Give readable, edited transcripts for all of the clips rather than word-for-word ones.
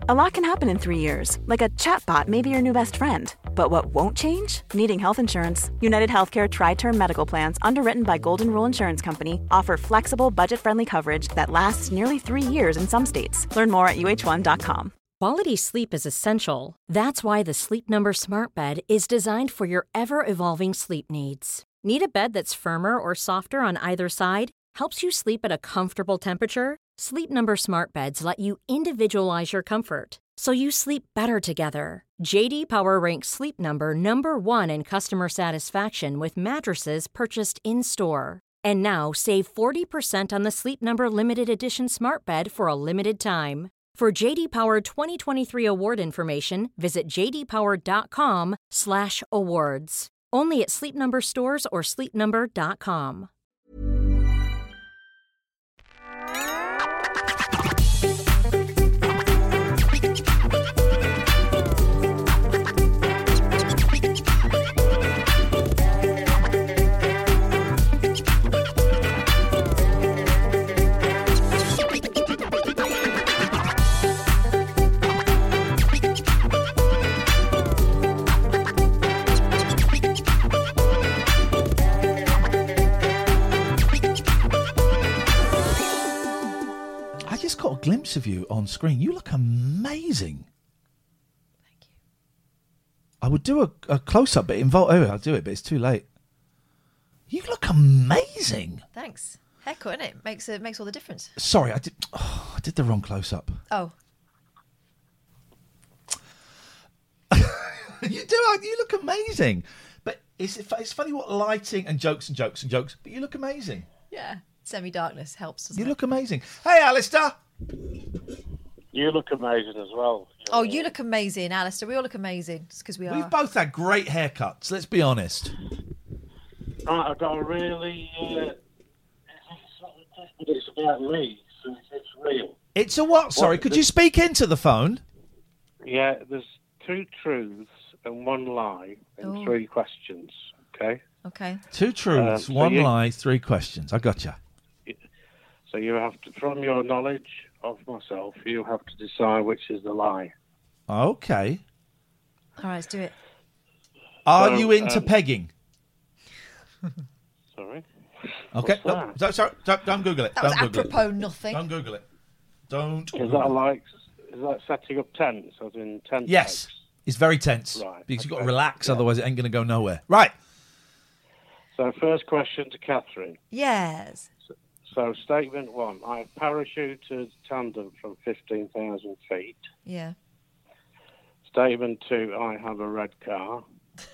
A lot can happen in 3 years, like a chatbot may be your new best friend. But what won't change? Needing health insurance. United Healthcare Tri-Term Medical Plans, underwritten by Golden Rule Insurance Company, offer flexible, budget-friendly coverage that lasts nearly 3 years in some states. Learn more at uh1.com. Quality sleep is essential. That's why the Sleep Number Smart Bed is designed for your ever-evolving sleep needs. Need a bed that's firmer or softer on either side? Helps you sleep at a comfortable temperature? Sleep Number Smart Beds let you individualize your comfort, so you sleep better together. J.D. Power ranks Sleep Number number 1 in customer satisfaction with mattresses purchased in-store. And now, save 40% on the Sleep Number Limited Edition Smart Bed for a limited time. For J.D. Power 2023 award information, visit jdpower.com/awards. Only at Sleep Number stores or sleepnumber.com. I just got a glimpse of you on screen. You look amazing. Thank you. I would do a close-up, but I'll do it, but it's too late. You look amazing. Thanks. Heck, isn't it? Makes all the difference. Sorry, I did the wrong close-up. Oh. You look amazing. But it's funny what lighting and jokes, but you look amazing. Yeah. Semi-darkness helps, doesn't You it? look amazing. Hey, Alistair. You look amazing as well. Oh, you look amazing, Alistair. We all look amazing. Just because we are. We've both had great haircuts, let's be honest. Right, I've got a really... it's about me, so it's real. It's a what? Sorry, could you speak into the phone? Yeah, there's 2 truths and 1 lie and 3 questions, okay? Okay. 2 truths, 1 lie, 3 questions. I gotcha. So you have to, from your knowledge of myself, you have to decide which is the lie. Okay. All right, let's do it. Are you into pegging? Sorry? Okay. What's No, sorry, don't Google it. That was Don't Google apropos it. nothing. Don't Google it. Don't. Is that setting up tents, as in tent Yes. pegs? It's very tense. Right, Because you've got to okay. relax, Yeah. otherwise it ain't going to go nowhere. Right. So first question to Catherine. Yes. So statement 1, I parachuted tandem from 15,000 feet. Yeah. Statement 2, I have a red car.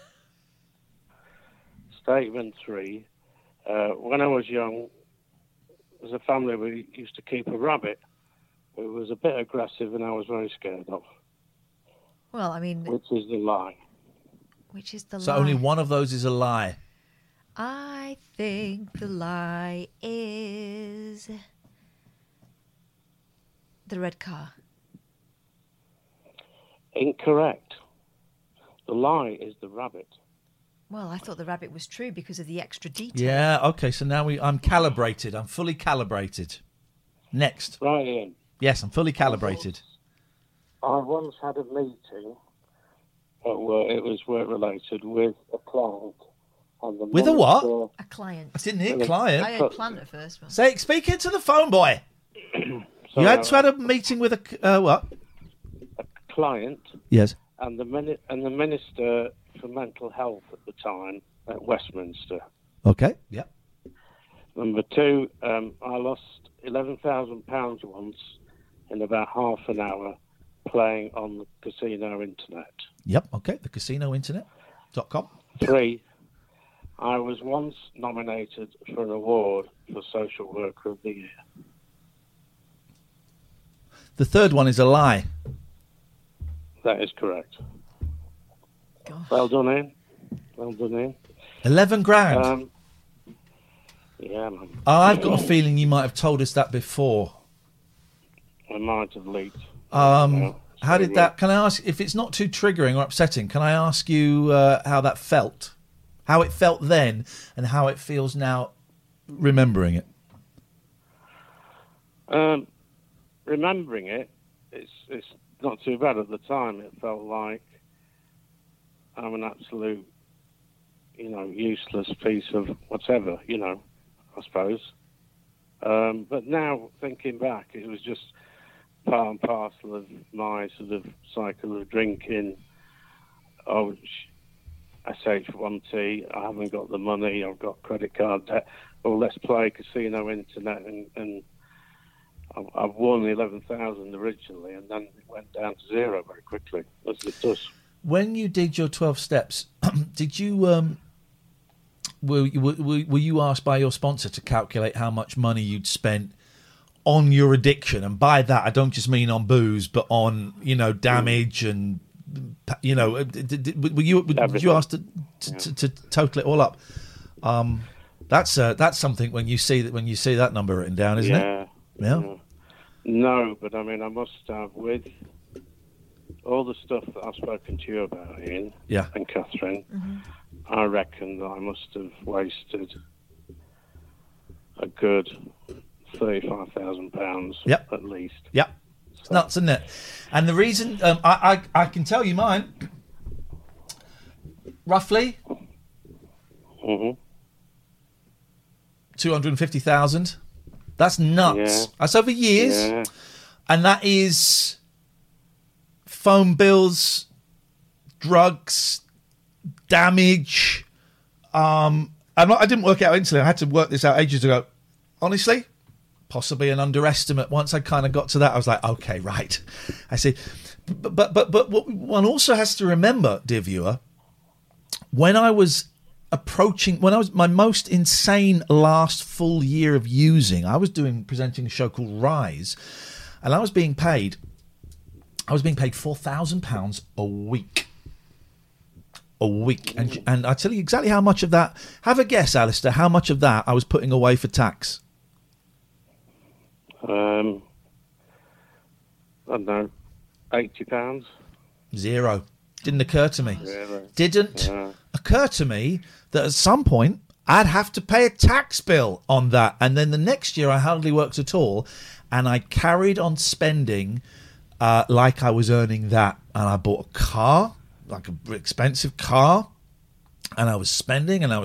Statement 3, when I was young, as a family, we used to keep a rabbit. It was a bit aggressive and I was very scared of. Well, I mean, Which is the lie? which is the So lie? only one of those is a lie. I think the lie is the red car. Incorrect. The lie is the rabbit. Well, I thought the rabbit was true because of the extra detail. Yeah, okay, so now I'm calibrated. I'm fully calibrated. Next. Right, Ian. Yes, I'm fully calibrated. I once had a meeting, it was work-related, with a client. And the With a what? monitor- A client. I didn't hear I client. heard plant at first. But... Speak into the phone, boy. You had to have a meeting with a what? client Yes. and the Minister for Mental Health at the time at Westminster. Okay. Yep. Number 2, I lost £11,000 once in about half an hour playing on the casino internet. Yep. Okay. The casinointernet.com. 3, I was once nominated for an award for Social Worker of the Year. The third one is a lie. That is correct. Gosh. Well done, Ian. Well done, Ian. 11 grand. Yeah, man. I've got a feeling you might have told us that before. I might have leaked. How did that? Can I ask, if it's not too triggering or upsetting, can I ask you how that felt? How it felt then and how it feels now remembering it? Remembering it, it's not too bad at the time. It felt like I'm an absolute, useless piece of whatever, I suppose. But now, thinking back, it was just part and parcel of my sort of cycle of drinking. Oh, SH1T, I haven't got the money, I've got credit card debt. Well, let's play casino internet, and I've won 11,000 originally, and then it went down to zero very quickly, as it does. When you did your 12 steps, did you were you asked by your sponsor to calculate how much money you'd spent on your addiction? And by that, I don't just mean on booze, but on damage and were you asked to total it all up? That's something when you see that number written down, isn't it? Yeah. No, but I mean, I must have, with all the stuff that I've spoken to you about, Ian, and Catherine, I reckon that I must have wasted a good £35,000 at least. Yep. It's nuts, isn't it? And the reason, I can tell you mine, roughly 250,000. That's nuts. Yeah. That's over years. Yeah. And that is phone bills, drugs, damage. I didn't work it out instantly. I had to work this out ages ago. Honestly, possibly an underestimate. Once I kind of got to that, I was like, okay, right. I see. But what one also has to remember, dear viewer, when I was my most insane last full year of using, I was presenting a show called Rise, and I was being paid £4,000 a week. And I tell you exactly how much of that. Have a guess, Alistair. How much of that I was putting away for tax? I don't know, £80. Zero. Didn't occur to me. Really? Didn't occur to me that at some point I'd have to pay a tax bill on that. And then the next year I hardly worked at all, and I carried on spending like I was earning that. And I bought a car, like an expensive car, and I was spending, and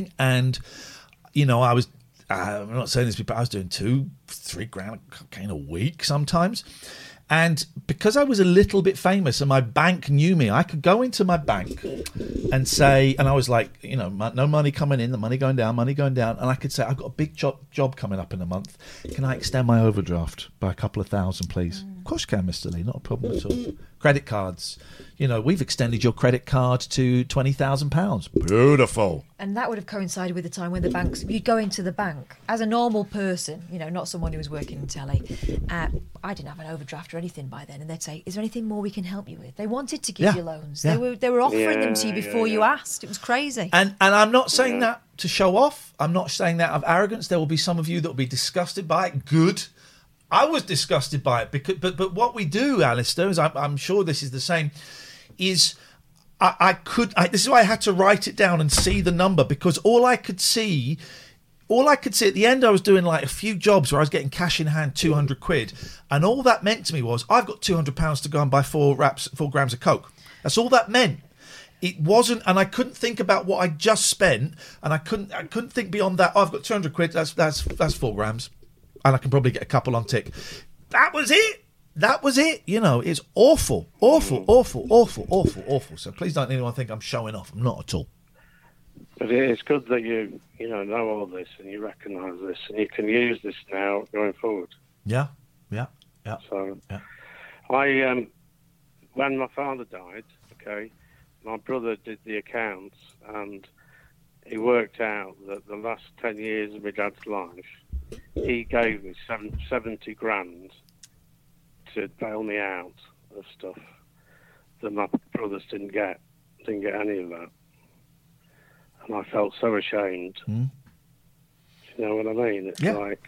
I was, I'm not saying this, but I was doing 2-3 grand of cocaine a week sometimes. And because I was a little bit famous and my bank knew me, I could go into my bank and say, and I was like, no money coming in, the money going down. And I could say, I've got a big job coming up in a month. Can I extend my overdraft by a couple of thousand, please? Of course you can, Mr. Lee, not a problem at all. Credit cards. We've extended your credit card to £20,000. Beautiful. And that would have coincided with the time when you'd go into the bank as a normal person, not someone who was working in telly. I didn't have an overdraft or anything by then, and they'd say, "Is there anything more we can help you with?" They wanted to give you loans. Yeah. They were offering them to you before you asked. It was crazy. And I'm not saying that to show off. I'm not saying that of arrogance. There will be some of you that will be disgusted by it. Good. I was disgusted by it but what we do, Alistair, is I'm sure this is the same. Is this is why I had to write it down and see the number, because all I could see at the end, I was doing like a few jobs where I was getting cash in hand, 200 quid. And all that meant to me was, I've got £200 to go and buy 4 grams of Coke. That's all that meant. It wasn't, and I couldn't think about what I just spent, and I couldn't think beyond that. Oh, I've got 200 quid, that's 4 grams. And I can probably get a couple on tick. That was it. It's awful. So please don't anyone think I'm showing off. I'm not at all. But it's good that you know all this and you recognise this and you can use this now going forward. Yeah. So, I when my father died, my brother did the accounts, and he worked out that the last 10 years of my dad's life, he gave me 70 grand to bail me out of stuff that my brothers didn't get any of that. And I felt so ashamed. You know what I mean? It's like,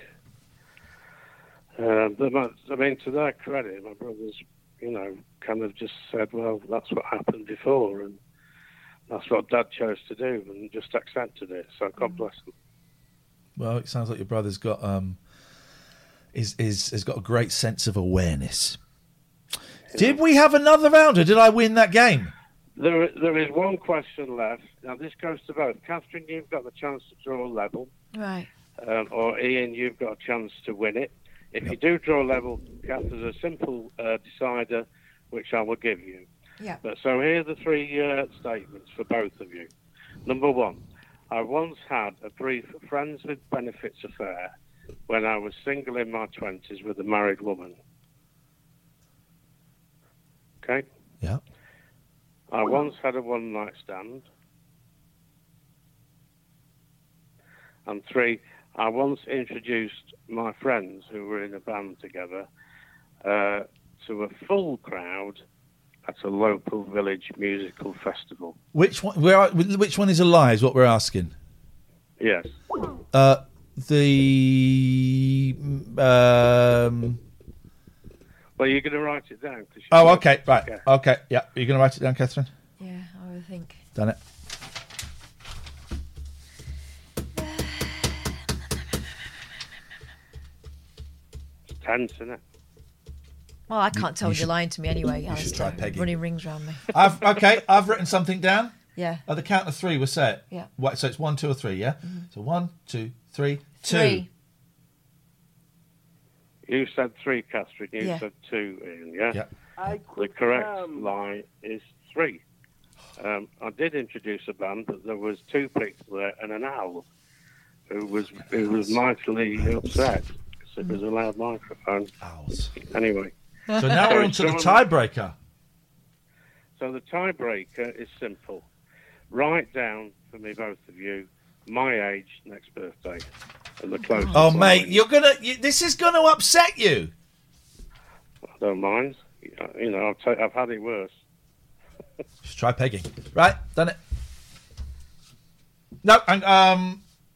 to their credit, my brothers, kind of just said, well, that's what happened before, and that's what Dad chose to do, and just accepted it. So God bless them. Well, it sounds like your brother's got has got a great sense of awareness. Did we have another round, or did I win that game? There is one question left. Now, this goes to both. Catherine, you've got the chance to draw level. Right. Or Ian, you've got a chance to win it. If you do draw level, Kath, there's a simple decider, which I will give you. Yeah. But so here are the three statements for both of you. Number one, I once had a brief friends with benefits affair when I was single in my 20s with a married woman. Okay? Yeah. I once had a one-night stand. And three, I once introduced my friends who were in a band together to a full crowd at a local village musical festival. Which one? Which one is a lie? Is what we're asking. Yes. Well, you're going to write it down. Okay, right. Okay, yeah. Are you going to write it down, Catherine? Yeah, I would think. Done it. It's tense, isn't it? Well, I can't tell when you're lying to me anyway. You should try pegging. Running rings around me. I've written something down. Yeah. At the count of three, we'll say it. Yeah. What, so it's 1, 2, or 3, yeah? Mm-hmm. So 1, 2, 3, 2. 3. You said 3, Catherine. You Yeah. said 2, Ian, yeah? Yeah. The correct lie is 3. I did introduce a band, but there was 2 people there and an owl who was mightily upset because it was a loud microphone. Owls. Anyway. So now we're on to the tiebreaker. So the tiebreaker is simple. Write down for me, both of you, my age next birthday and the closest. Oh, mate, this is going to upset you. I don't mind. You know, I've had it worse. Just try pegging. Right, done it. No, done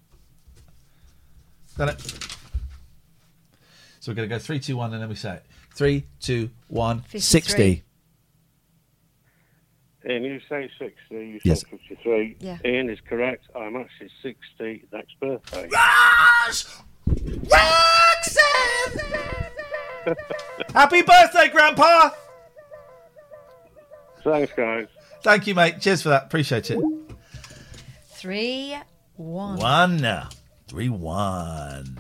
it. So we're going to go 3, 2, 1, and then we say it. 3, 2, 1, 60. Ian, you say 60, you Yes. say 53. Yeah. Ian is correct. I'm actually 60 next birthday. Roxanne! Happy birthday, Grandpa! Thanks, guys. Thank you, mate. Cheers for that. Appreciate it. 3, 1. 1. 3, 1.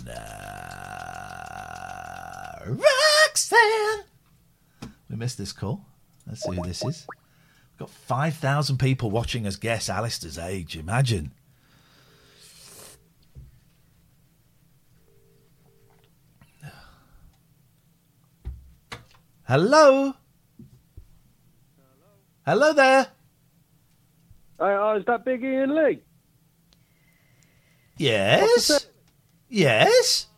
Roxanne! We missed this call. Let's see who this is. We've got 5,000 people watching us guess Alistair's age. Imagine. Hello? Hello there. Is that Big Ian Lee? Yes? Yes?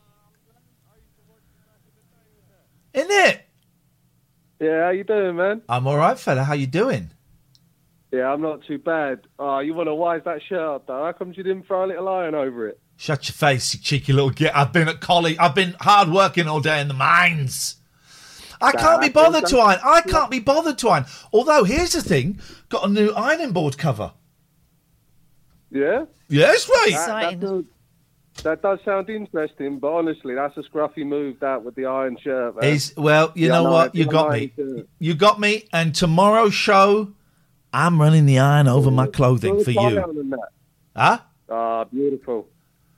Isn't it? Yeah, how you doing, man? I'm all right, fella. How you doing? Yeah, I'm not too bad. Oh, you want to wise that shirt up, though? How come you didn't throw a little iron over it? Shut your face, you cheeky little git. I've been at college. I've been hard working all day in the mines. I can't be bothered to iron. I can't be bothered to iron. Although, here's the thing. Got a new ironing board cover. Yeah? Yes, right. That does sound interesting, but honestly, that's a scruffy move, that, with the iron shirt, man. Well, you know what? You got me. You got me. And tomorrow's show, I'm running the iron over my clothing for you. Huh? Ah, beautiful.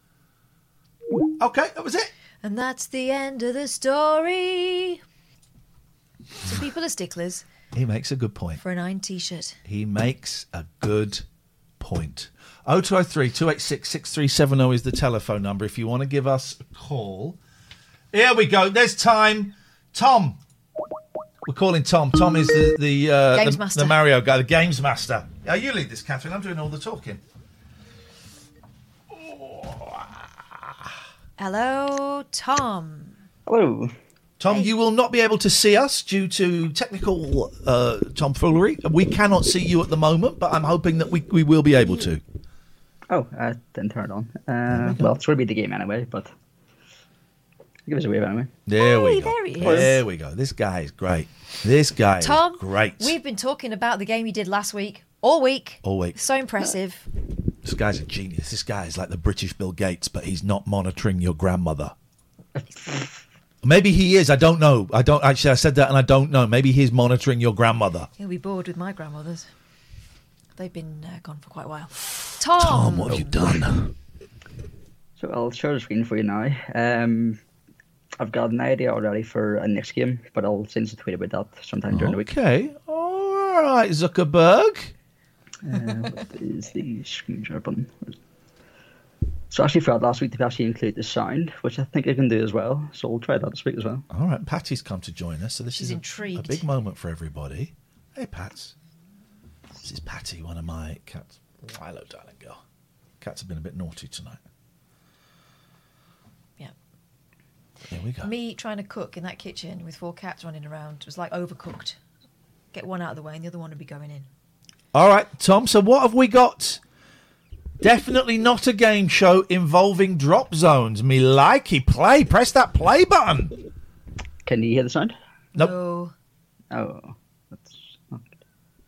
Okay, that was it. And that's the end of the story. So people are sticklers He makes a good point. for an iron T-shirt. He makes a good point. 0203 286 6370 is the telephone number if you want to give us a call. Here we go. There's time. Tom. We're calling Tom. Tom is Games master. the Mario guy, the games master. Yeah, you lead this, Catherine. I'm doing all the talking. Hello, Tom. Hello. Tom, you will not be able to see us due to technical tomfoolery. We cannot see you at the moment, but I'm hoping that we will be able to. Oh, I didn't turn it on. Well, it's going to be the game anyway, but give us a wave anyway. There we go. There he is. There we go. This guy is great. This guy Tom, is great. We've been talking about the game you did last week, all week. All week. So impressive. This guy's a genius. This guy is like the British Bill Gates, but he's not monitoring your grandmother. Maybe he is. I don't know. I said that and I don't know. Maybe he's monitoring your grandmother. He'll be bored with my grandmothers. They've been gone for quite a while. Tom! Tom, what have you done? So I'll share the screen for you now. I've got an idea already for a next game, but I'll send you a tweet about that sometime during the week. Okay. All right, Zuckerberg. What is the screen share button? So I actually forgot last week to actually include the sound, which I think I can do as well. So we'll try that this week as well. All right, Patty's come to join us, so this is intrigued. a big moment for everybody. Hey, Pats. This is Patty, one of my cats. Hello, darling girl. Cats have been a bit naughty tonight. Yeah. Here we go. Me trying to cook in that kitchen with 4 cats running around was like overcooked. Get one out of the way and the other one would be going in. All right, Tom, so what have we got? Definitely not a game show involving drop zones. Me likey play. Press that play button. Can you hear the sound? Nope. No. Oh, that's not good.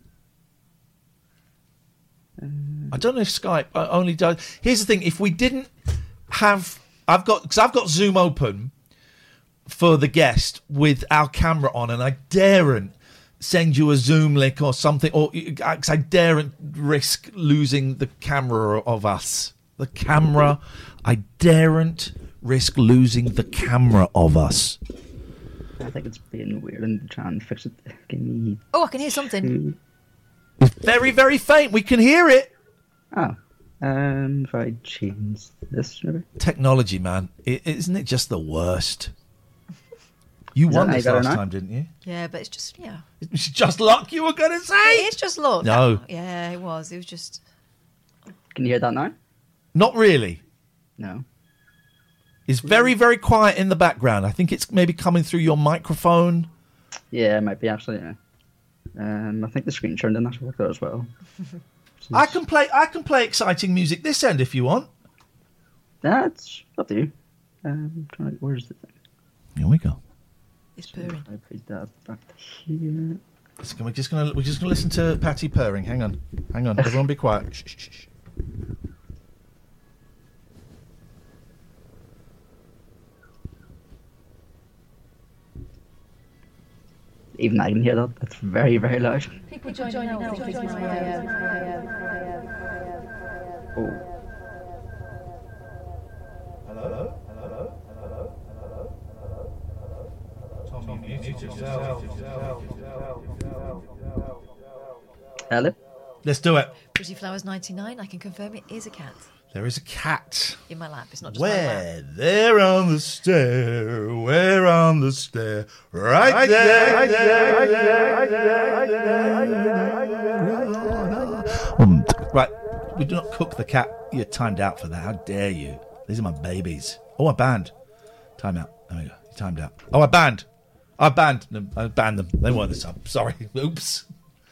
I don't know if Skype only does. Here's the thing: if we didn't have, I've got Zoom open for the guest with our camera on, and I daren't send you a Zoom link or something, or because I daren't risk losing the camera of us. The camera, I daren't risk losing the camera of us. I think it's being weird and trying to fix it. Give me Oh, I can hear something. It's very, very faint. We can hear it. Oh. If I change this, maybe? Technology, man. Isn't it just the worst? You Is won that this better last now? time, didn't you? Yeah, but it's just, yeah. It's just luck, you were going to say? It's just luck. No. Yeah, it was. It was just... Can you hear that now? Not really. No. It's very, very quiet in the background. I think it's maybe coming through your microphone. Yeah, it might be actually, yeah. I think the screen turned in that work there as well. I can play exciting music this end if you want. That's up to you. Where's the thing? Here we go. It's purring. I put that back here. We're just gonna listen to Patty purring. Hang on. Everyone, be quiet. Shh, shh, shh. Even I can hear that. That's very, very loud. People joining now. Oh. Hello? Tom, you muted yourself. Hello? Let's do it. Pretty Flowers 99, I can confirm it is a cat There is a cat. in my lap. It's not just my lap. Where? There on the stair. Where on the stair? Right there. Right. We do not cook the cat. You're timed out for that. How dare you? These are my babies. Oh, I banned. Time out. There we go. You timed out. Oh, I banned them. I banned them. They weren't this up. Sorry. Oops.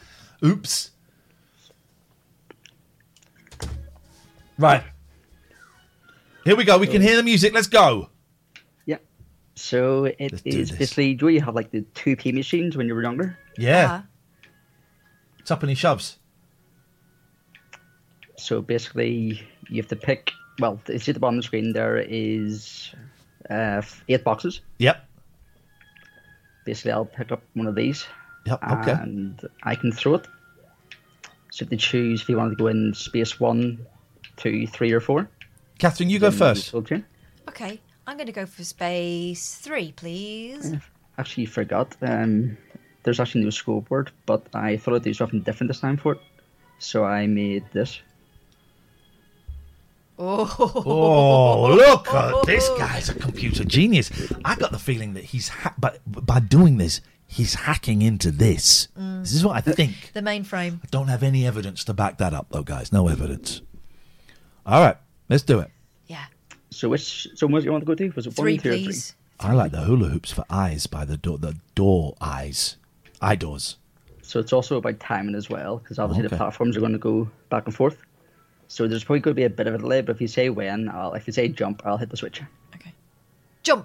Right. Here we go. We can hear the music. Let's go. Yeah. So Let's do this. basically, do you have like the 2p machines when you were younger? Yeah. Tuppeny shoves. So basically, you have to pick. Well, you see at the bottom of the screen there is 8 boxes. Yep. Basically, I'll pick up one of these. Yep. Okay. And I can throw it. So you have to choose if you want to go in space 1, 2, 3, or 4. Catherine, you go Then first. we'll turn. Okay, I'm going to go for space 3, please. Actually, forgot. There's actually no scoreboard, but I thought I'd do something different this time for it. So I made this. Oh, look at this guy's a computer genius. I got the feeling that he's by doing this, he's hacking into this. This is what I think. The mainframe. I don't have any evidence to back that up, though, guys. No evidence. All right, let's do it. Yeah. So what do you want to go to? Was it 3, 1, 2, or 3? please. I like the hula hoops for eyes by the door eyes. Eye doors. So it's also about timing as well, because obviously Okay. the platforms are going to go back and forth. So there's probably going to be a bit of a delay, but if you say when, if you say jump, I'll hit the switch. Okay. Jump.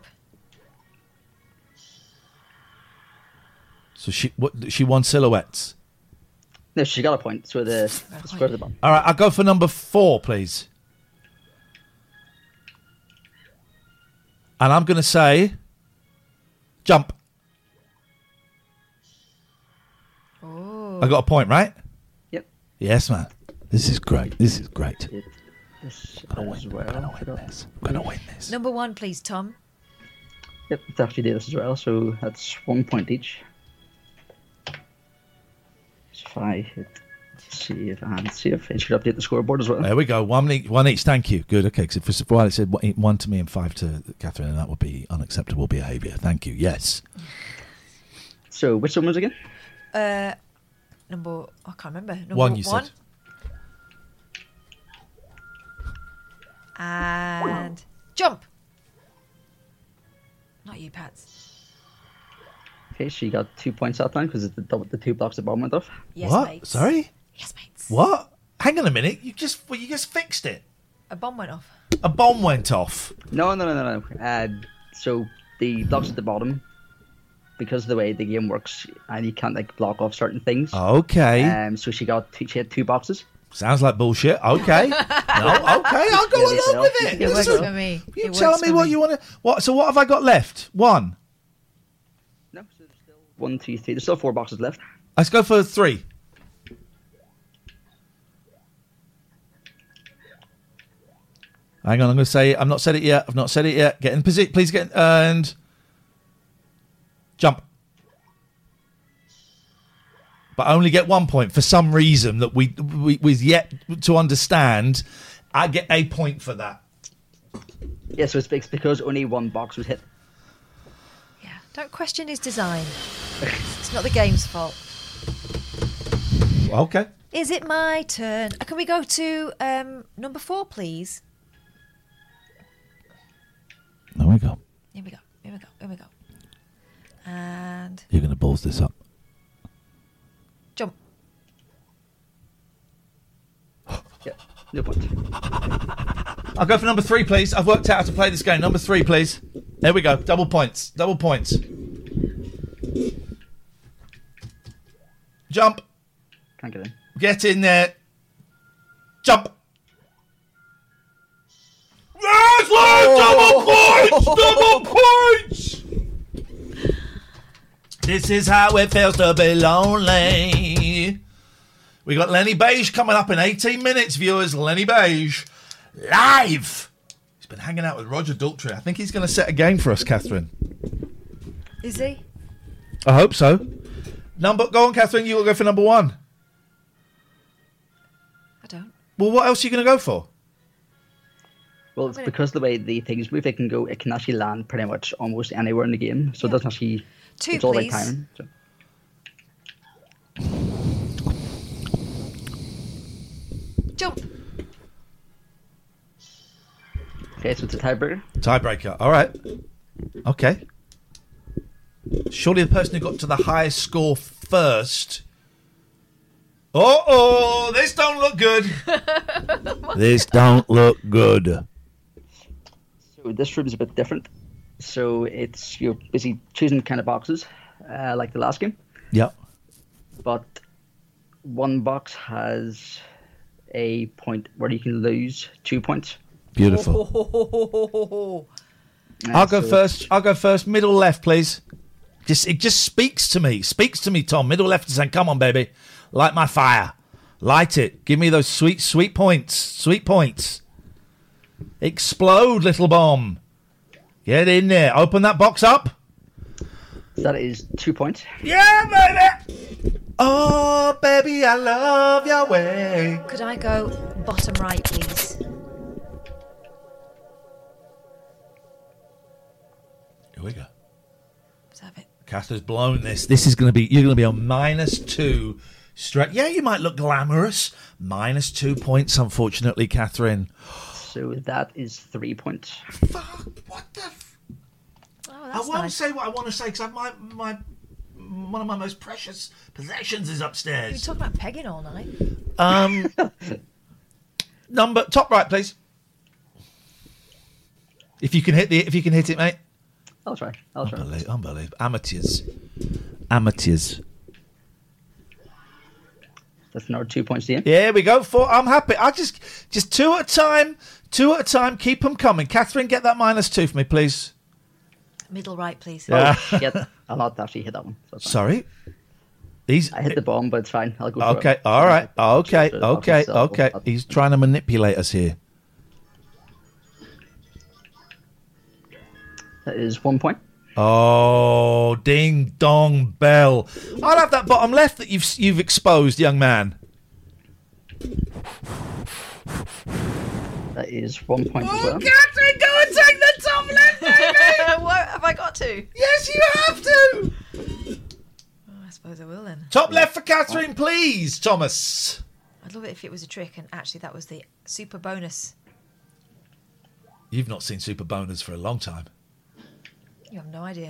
So she won silhouettes. No, she got a point. So the square to the bottom. All right, I'll go for number 4, please. And I'm going to say Jump. Oh. I got a point, right? Yep. Yes, man. This is great. This is great. This I'm as well. gonna win this. I'm gonna win this. Number 1, please, Tom. Yep, it's actually did this as well, so that's 1 point each. So if I hit save and save, it should update the scoreboard as well. There we go. One each. Thank you. Good. Okay. So for a while it said 1 to me and 5 to Catherine, and that would be unacceptable behaviour. Thank you. Yes. So which one was it again? I can't remember. Number 1 you said. And jump. Not you, Pats. Okay, she got 2 points that time because the 2 blocks the bomb went off. Yes, What? mates. Sorry? Yes, mates. What? Hang on a minute. You just fixed it. A bomb went off. A bomb went off. No. So the blocks at the bottom, because of the way the game works, and you can't like block off certain things. Okay. So she had 2 boxes. Sounds like bullshit. Okay. No. Okay. I'll go along with it. It works Listen, for me. You It tell works me for what me. you want to. What? So what have I got left? 1. No, so there's still 1, 2, 3. There's still 4 boxes left. Let's go for 3. Hang on, I'm going to say it. I've not said it yet. Get in position. Please get in, and jump. But I only get 1 point for some reason that we yet to understand. I get a point for that. Yeah, so it's because only 1 box was hit. Yeah. Don't question his design. It's not the game's fault. Okay. Is it my turn? Can we go to number 4, please? There we go. Here we go. And You're going to balls this up. jump. Yeah, no point. I'll go for number 3, please. I've worked out how to play this game. Number 3, please. There we go. Double points. Jump. Can't get in. Get in there. Jump. Yes, double points. This is how it feels to be lonely. We got Lenny Beige coming up in 18 minutes, viewers. Lenny Beige, live. He's been hanging out with Roger Daltrey. I think he's going to set a game for us, Catherine. Is he? I hope so. Go on, Catherine. You will go for number 1. I don't. Well, what else are you going to go for? Well, it's because the way the things move, it can actually land pretty much almost anywhere in the game. So it doesn't actually. 2, it's all please. about timing. So. Jump. Okay, so it's a tiebreaker. Tiebreaker. All right. Okay. Surely the person who got to the highest score first. Uh-oh, this don't look good. This don't look good. So this room is a bit different. So you're busy choosing kind of boxes, like the last game. Yep. But 1 box has a point where you can lose 2 points. Beautiful. I'll go first. Middle left, please. It just speaks to me. Speaks to me, Tom. Middle left is saying, come on, baby. Light my fire. Light it. Give me those sweet, sweet points. Sweet points. Explode, little bomb. Get in there. Open that box up. That is 2 points. Yeah, baby. Oh, baby, I love your way. Could I go bottom right, please? Here we go. Let's have it. Catherine's blown this. This is going to be, you're going to be on -2 straight. Yeah, you might look glamorous. -2 points, unfortunately, Catherine. So that is 3 points. Fuck, what the... Oh, I that's won't nice. say what I want to say because my one of my most precious possessions is You've been upstairs. talking about pegging all night. Top right, please. If you can hit it, mate. I'll try. Unbelievable. Amateurs. That's another 2 points to you. Here we go. 4. I'm happy. I just 2 at a time. 2 at a time. Keep them coming. Catherine, get that -2 for me, please. Middle right, please. Oh, shit. I'll not actually hit that one. So it's fine. Sorry? I hit the bomb, but it's fine. I'll go for Okay, it. all right. Okay. So, He's trying to manipulate us here. That is 1 point. Oh, ding dong bell. I'll have that bottom left that you've exposed, young man. That is 1 point as well. Catherine, go and take the top left, baby! What have I got to? Yes, you have to! I suppose I will then. Top left for Catherine, please, Thomas. I'd love it if it was a trick and actually that was the super bonus. You've not seen Super Boners for a long time. You have no idea.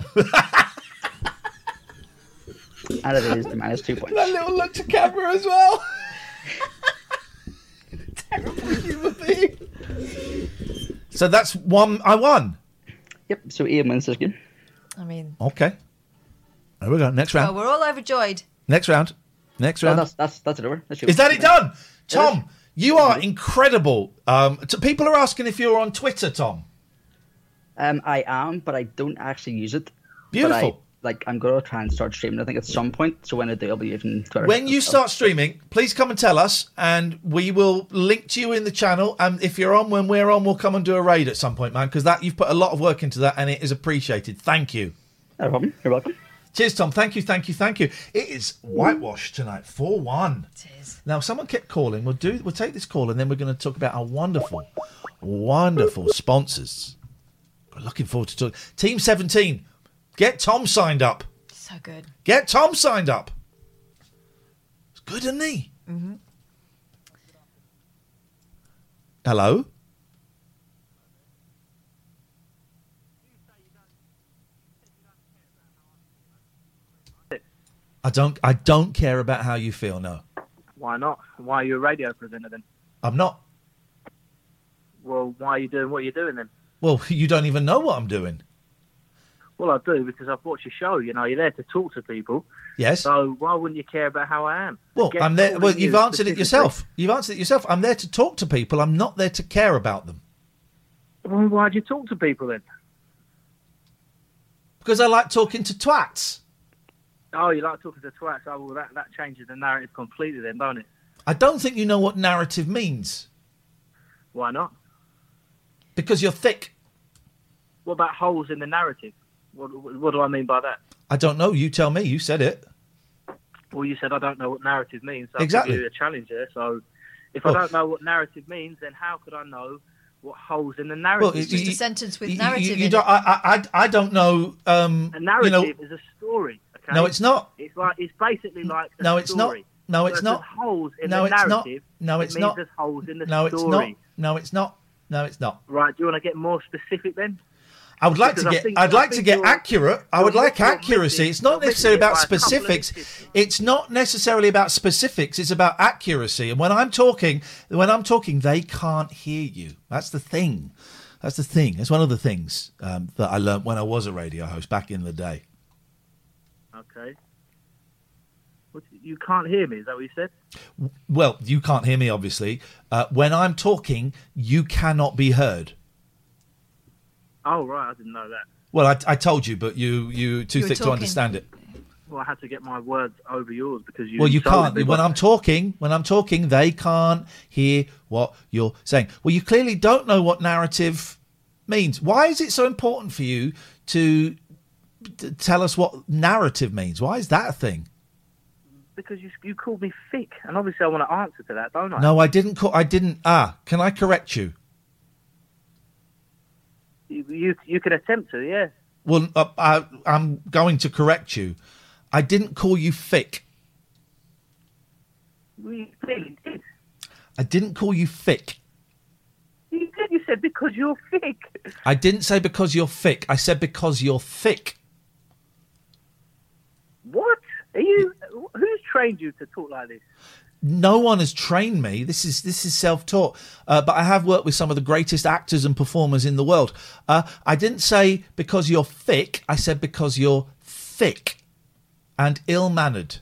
And it is the minus 2 points. That little look to camera as well. Terrible human being. So that's one. I won. Yep, so Ian wins this game. I mean... Okay. There we go. Next Oh, round. we're all overjoyed. Next round. Next round. That's it over. That's Is that it done? Tom, you are incredible. People are asking if you're on Twitter, Tom. I am, but I don't actually use it. Beautiful. But I'm going to try and start streaming, I think, at some point. So when I do, I'll be using Twitter. When you start streaming, please come and tell us, and we will link to you in the channel. And if you're on when we're on, we'll come and do a raid at some point, man, because you've put a lot of work into that, and it is appreciated. Thank you. No problem. You're welcome. Cheers, Tom. Thank you. It is whitewash tonight, 4-1. It is. Now, someone kept calling. We'll take this call, and then we're going to talk about our wonderful, wonderful sponsors. We're looking forward to talking. Team 17, get Tom signed up. So good. Get Tom signed up. It's good, isn't he? Mm-hmm. Hello? I don't care about how you feel, no. Why not? Why are you a radio presenter then? I'm not. Well, why are you doing what you're doing then? Well, you don't even know what I'm doing. Well, I do, because I've watched your show. You know, you're there to talk to people. Yes. So why wouldn't you care about how I am? Well, Get I'm there. calling Well, you you've answered it specifically. yourself. I'm there to talk to people. I'm not there to care about them. Well, why do you talk to people then? Because I like talking to twats. Oh, you like talking to twats. Oh, well, that changes the narrative completely then, don't it? I don't think you know what narrative means. Why not? Because you're thick. What about holes in the narrative? What do I mean by that? I don't know. You tell me. You said it. Well, you said I don't know what narrative means. So Exactly. I'll give you a challenge there. So if Well- I don't know what narrative means, then how could I know what holes in the narrative? Well, It's just a sentence with You narrative in don't, it. I don't know. A narrative you know, is a story. Okay? no, it's not. It's basically like a No, it's not. story. No, So it's if not. there's holes in No, the it's not. narrative. No, it it's means not. There's holes in the No, story. it's not. No, it's not. No, it's not. Right? Do you want to get more specific then? I would like to Because get. I I'd like to think get you're- accurate. I would like you're accuracy. missing- It's not you're necessarily missing it about by a couple of specifics. inches. It's not necessarily about specifics. It's about accuracy. And when I'm talking, they can't hear you. That's the thing. That's one of the things that I learned when I was a radio host back in the day. Okay. You can't hear me. Is that what you said? Well, you can't hear me, obviously. When I'm talking, you cannot be heard. Oh, right. I didn't know that. Well, I told you, but you too were thick to talking. understand it. Well, I had to get my words over yours because you. Well, you insulted can't. me. When I'm talking, they can't hear what you're saying. Well, you clearly don't know what narrative means. Why is it so important for you to tell us what narrative means? Why is that a thing? Because you called me thick, and obviously I want to answer to that, don't I? No, I didn't. Can I correct you? You can attempt to, yeah. Well, I'm going to correct you. I didn't call you thick. Well, you clearly did. I didn't call you thick. You did. You said because you're thick. I didn't say because you're thick. I said because you're thick. What? Are you? Who's trained you to talk like this? No one has trained me. This is self-taught. But I have worked with some of the greatest actors and performers in the world. I didn't say because you're thick. I said because you're thick and ill-mannered.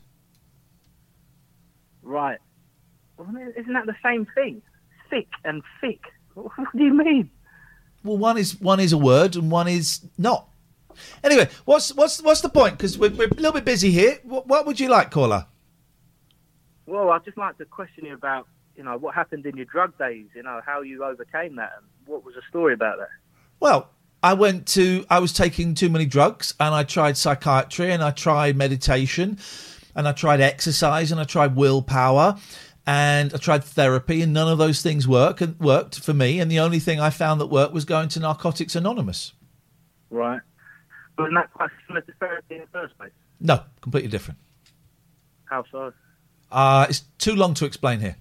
Right. Well, isn't that the same thing? Thick and thick. What do you mean? Well, one is a word and one is not. Anyway, what's the point? Because we're a little bit busy here. What would you like, caller? Well, I'd just like to question you about, what happened in your drug days, how you overcame that, and what was the story about that? Well, I was taking too many drugs, and I tried psychiatry, and I tried meditation, and I tried exercise, and I tried willpower, and I tried therapy, and none of those things worked for me. And the only thing I found that worked was going to Narcotics Anonymous. Right. But isn't that quite similar to therapy in the first place? No, completely different. How so? It's too long to explain here.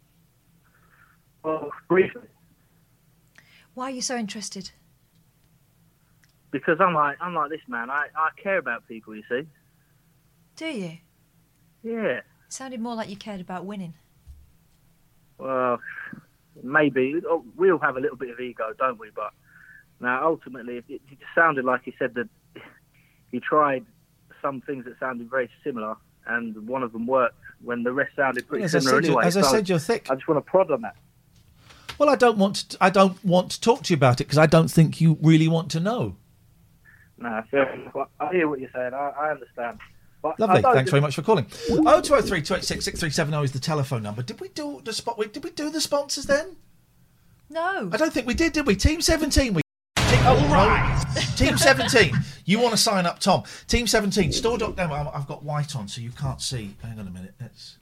Well, briefly. Why are you so interested? Because I'm like this man. I care about people, you see. Do you? Yeah. It sounded more like you cared about winning. Well, maybe. We all have a little bit of ego, don't we? But now, ultimately, it sounded like he said that he tried some things that sounded very similar, and one of them worked when the rest sounded pretty similar anyway. As I said, you're thick. I just want to prod on that. Well, I don't want to talk to you about it because I don't think you really want to know. No, fair enough. I hear what you're saying. I understand. But Lovely. Thanks very much for calling. 0203 286 6370 is the telephone number. Did we do the sponsors then? No. I don't think we did we? Team 17. Right. Team 17. You want to sign up, Tom? Team 17. Store.com. I've got white on, so you can't see. Hang on a minute.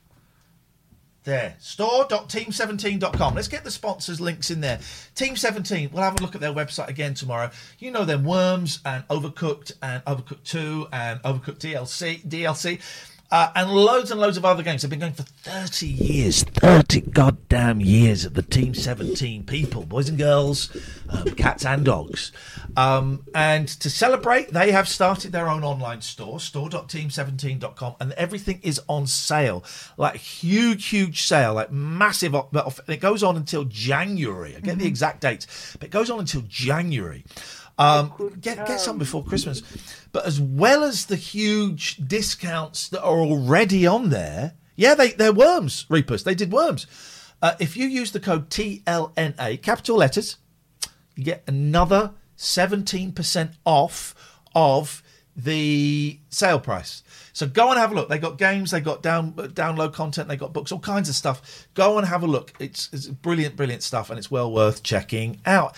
There. Store.team17.com. Let's get the sponsors' links in there. Team 17, we'll have a look at their website again tomorrow. You know them, Worms and Overcooked 2 and Overcooked DLC. And loads of other games. They've been going for 30 years. 30 goddamn years of the Team 17 people. Boys and girls, cats and dogs. And to celebrate, they have started their own online store, store.team17.com, and everything is on sale. Like huge sale, like massive. It goes on until January. I get the exact dates, but it goes on until January. Get some before Christmas. But as well as the huge discounts that are already on there, they're Worms, Reapers. They did Worms. If you use the code TLNA, capital letters, you get another 17% off of the sale price. So go and have a look. They got games, they got download content, they got books, all kinds of stuff. Go and have a look. It's brilliant stuff, and it's well worth checking out.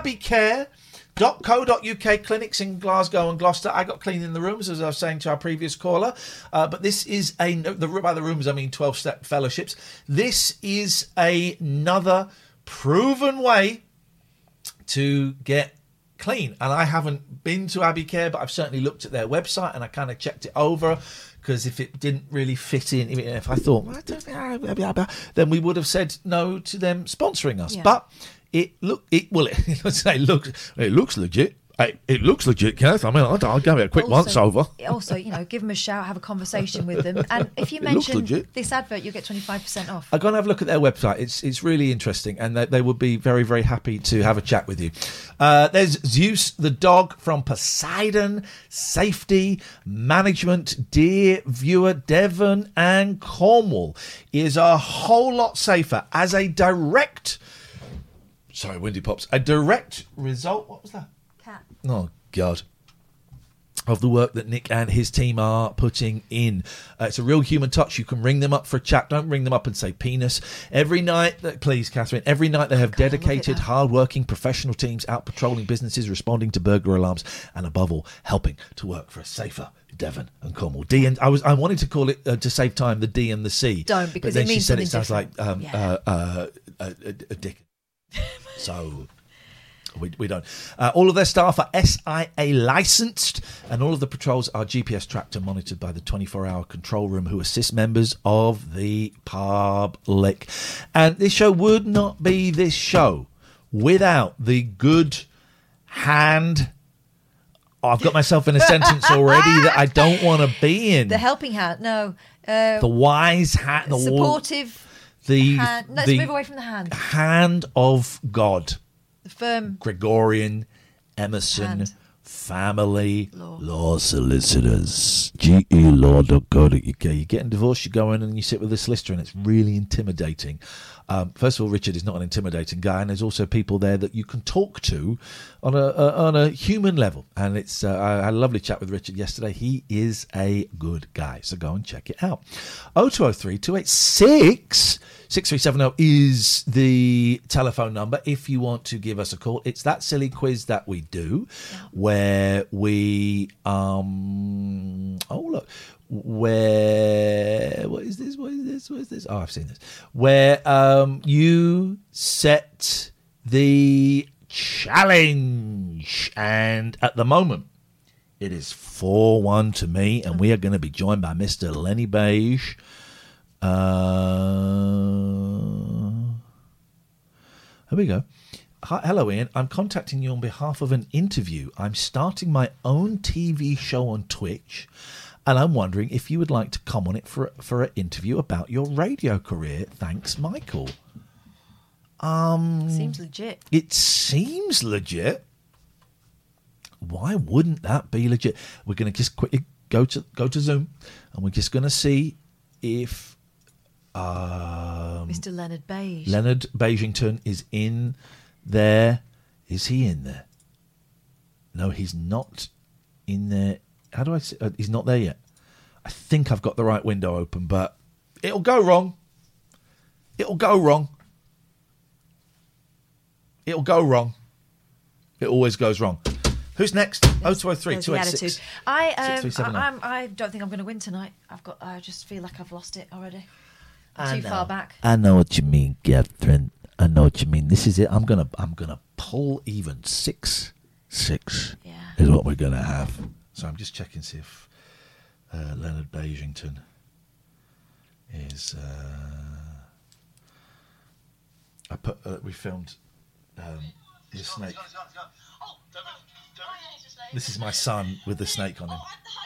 abbeycare.co.uk clinics in Glasgow and Gloucester. I got clean in the rooms, as I was saying to our previous caller. But this is by the rooms, I mean 12-step fellowships. This is another proven way to get clean. And I haven't been to Abbey Care, but I've certainly looked at their website and I kind of checked it over, because if it didn't really fit in, if I thought, well, I don't think, then we would have said no to them sponsoring us. Yeah. But it looks legit. It looks legit, Kenneth. I mean, I'll give it a quick once over. Also, give them a shout, have a conversation with them, and if you mention this advert, you'll get 25% off. I'm going to have a look at their website. It's really interesting, and they would be very, very happy to have a chat with you. There's Zeus the dog from Poseidon, Safety Management, Dear Viewer, Devon and Cornwall is a whole lot safer as a direct. Sorry, Windy Pops. A direct result. What was that? Cat. Oh, God. Of the work that Nick and his team are putting in. It's a real human touch. You can ring them up for a chat. Don't ring them up and say penis. Every night, please, Catherine, every night they have dedicated, hard-working professional teams out patrolling businesses, responding to burglar alarms, and above all, helping to work for a safer Devon and Cornwall. I wanted to call it, to save time, the D and the C. Don't, because but then it means she said something it sounds different. like a dick. So we don't. All of their staff are SIA licensed, and all of the patrols are GPS tracked and monitored by the 24-hour control room, who assist members of the public. And this show would not be this show without the good hand. I've got myself in a sentence already that I don't want to be in. The helping hand, no. The wise hand. The supportive hand. Let's move away from the hand. Hand of God. The firm Gregorian, Emerson, hand. Family Law Solicitors. GELaw.co.uk. You're getting divorced, you go in and you sit with a solicitor, and it's really intimidating. First of all, Richard is not an intimidating guy, and there's also people there that you can talk to on a human level. And it's I had a lovely chat with Richard yesterday. He is a good guy, so go and check it out. 0203 286 6370 is the telephone number if you want to give us a call. It's that silly quiz that we do where we what is this? Oh, I've seen this. Where you set the challenge, and at the moment it is 4-1 to me, and we are going to be joined by Mr. Lenny Beige. Here we go. Hi, hello, Ian. I'm contacting you on behalf of an interview. I'm starting my own TV show on Twitch, and I'm wondering if you would like to come on it for an interview about your radio career. Thanks, Michael. Seems legit. It seems legit. Why wouldn't that be legit? We're going to just quickly go to Zoom, and we're just going to see if Mr. Leonard Beige. Leonard Beigington is in there. Is he in there? No, he's not in there. How do I see? He's not there yet. I think I've got the right window open, but it'll go wrong. It'll go wrong. It'll go wrong. It always goes wrong. Who's next? 0203 286 I don't think I'm going to win tonight. I just feel like I've lost it already. I'm too far back. I know what you mean, Catherine. I know what you mean. This is it. I'm gonna pull even 6-6. Yeah. Is what we're gonna have. So I'm just checking to see if Leonard Beigington is. We filmed the snake. This is my son with the snake on him.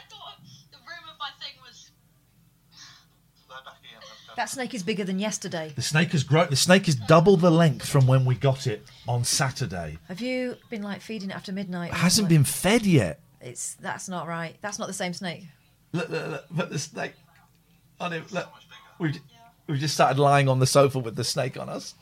That snake is bigger than yesterday. The snake has grown. The snake is double the length from when we got it on Saturday. Have you been feeding it after midnight? It hasn't been fed yet. That's not right. That's not the same snake. Look, put the snake on him. Look, we've just started lying on the sofa with the snake on us.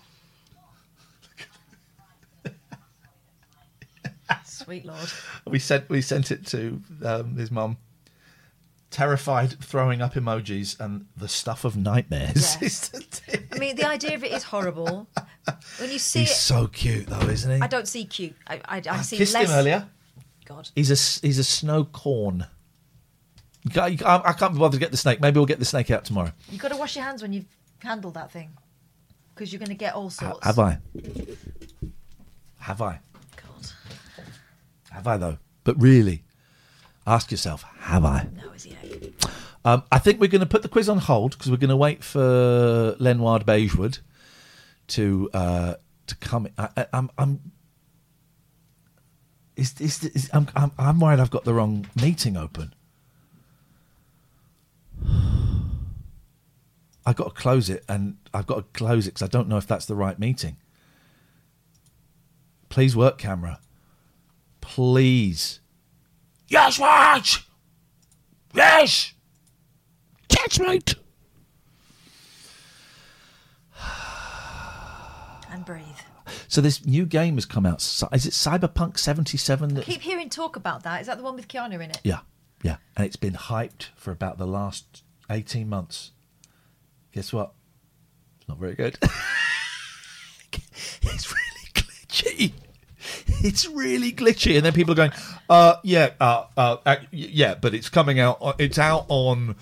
Sweet Lord. We sent it to his mum. Terrified, throwing up emojis, and the stuff of nightmares. Yes. I mean, the idea of it is horrible. When you see He's so cute, though, isn't he? I don't see cute. I see kissed less... him earlier. God. He's a snow corn. I can't be bothered to get the snake. Maybe we'll get the snake out tomorrow. You've got to wash your hands when you've handled that thing, because you're going to get all sorts. Have I? God. Have I, though? But really, ask yourself, have I? No, is he egg? I think we're going to put the quiz on hold because we're going to wait for Lenoir Beigewood to come. I'm worried I've got the wrong meeting open. I've got to close it, and I've got to close it because I don't know if that's the right meeting. Please work, camera. Please. Yes, Raj! Yes! Catch mate! And breathe. So this new game has come out. Is it Cyberpunk 77? I keep hearing talk about that. Is that the one with Keanu in it? Yeah. And it's been hyped for about the last 18 months. Guess what? It's not very good. It's really glitchy. It's really glitchy, and then people are going, yeah, but it's coming out. It's out on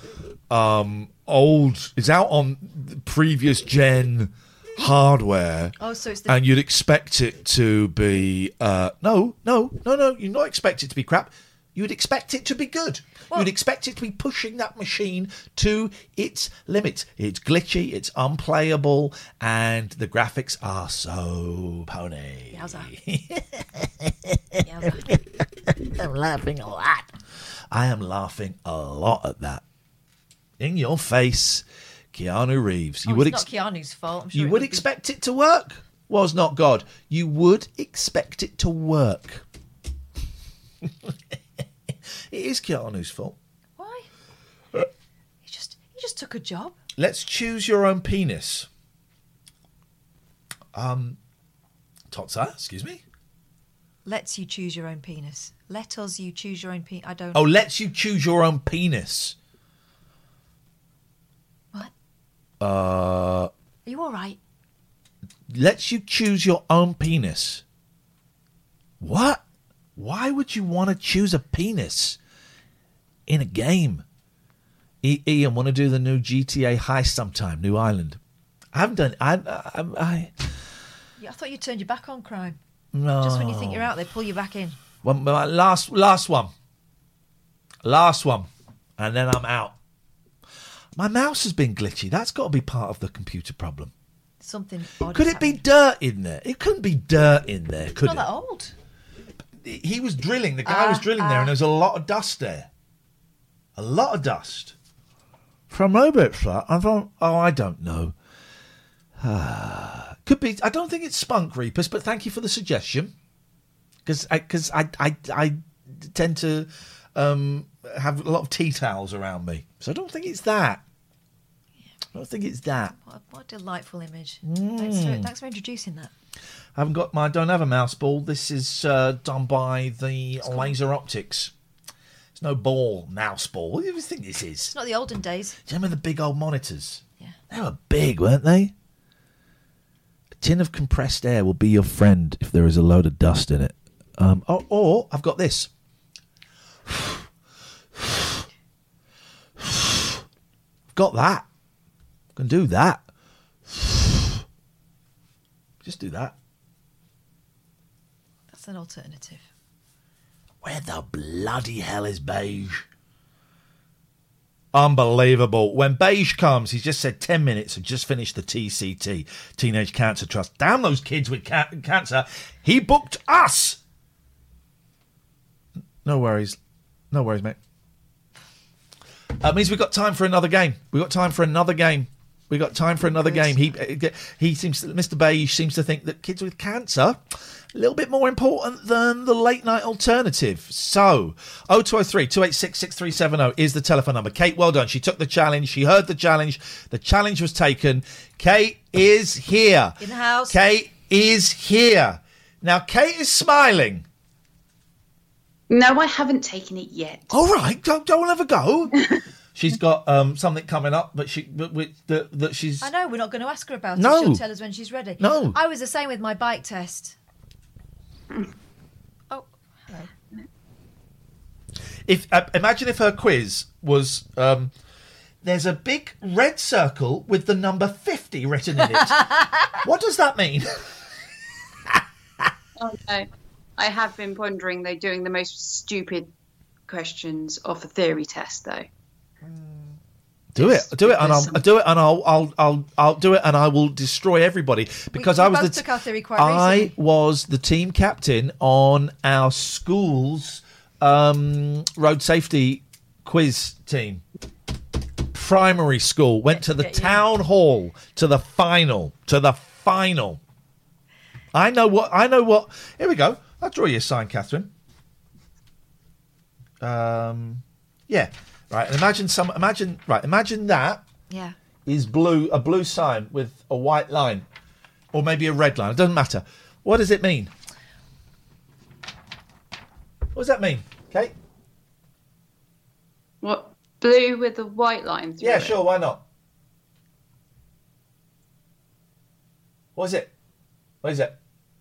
It's out on previous gen hardware. Oh, so it's and you'd expect it to be no. You'd not expect it to be crap. You'd expect it to be good. Well, you'd expect it to be pushing that machine to its limits. It's glitchy, it's unplayable, and the graphics are so pony. Yowza. I'm laughing a lot. I am laughing a lot at that. In your face, Keanu Reeves. It's not Keanu's fault. I'm sure you would expect it to work. Was not God. You would expect it to work. It is Keanu's fault. Why? He just took a job. Let's choose your own penis. Totsa, excuse me. Lets you choose your own penis. Let us you choose your own penis. I don't. Oh, lets you choose your own penis. What? Are you all right? Lets you choose your own penis. What? Why would you want to choose a penis in a game? Ian, want to do the new GTA heist sometime? New Island. I haven't done. I thought you turned your back on crime. No. Just when you think you're out, they pull you back in. Last one, and then I'm out. My mouse has been glitchy. That's got to be part of the computer problem. Something odd. Could it be dirt in there? It couldn't be dirt in there, could it? Not that old. He was drilling. The guy was drilling there, and there was a lot of dust there. A lot of dust. From Robert's flat, I thought, I don't know. Could be. I don't think it's Spunk Reapers, but thank you for the suggestion. Because I tend to have a lot of tea towels around me, so I don't think it's that. I don't think it's that. What a delightful image. Thanks for introducing that. I don't have a mouse ball. This is done by the Laser Optics. It's no mouse ball. What do you think this is? It's not the olden days. Do you remember the big old monitors? Yeah. They were big, weren't they? A tin of compressed air will be your friend if there is a load of dust in it. Or I've got this. Got that. Can do that. Just do that. That's an alternative. Where the bloody hell is Beige? Unbelievable. When Beige comes, he's just said 10 minutes and just finished the TCT, Teenage Cancer Trust. Damn those kids with cancer. He booked us. No worries. No worries, mate. That means we've got time for another game. He seems, Mr. Beige seems to think that kids with cancer a little bit more important than the late night alternative. So 0203 286 6370 is the telephone number. Kate, well done. She took the challenge. She heard the challenge. The challenge was taken. Kate is here. In the house. Kate is here. Now Kate is smiling. No, I haven't taken it yet. All right, don't have a go. She's got something coming up, but she's. I know, we're not going to ask her about it. No. She'll tell us when she's ready. No. I was the same with my bike test. Oh, hello. Imagine if her quiz was. There's a big red circle with the number 50 written in it. What does that mean? Oh no. I have been pondering they're doing the most stupid questions off a theory test, though. Do it, and I'll do it, and I will destroy everybody because we I was took our theory quite recently. I was the team captain on our school's road safety quiz team. Primary school went to the town hall to the final. I know what. Here we go. I'll draw you a sign, Catherine. Yeah. Right. And imagine that. Yeah. Is a blue sign with a white line, or maybe a red line. It doesn't matter. What does it mean? What does that mean, Kate? What? Blue with a white line through it? Sure. Why not? What is it? What is it?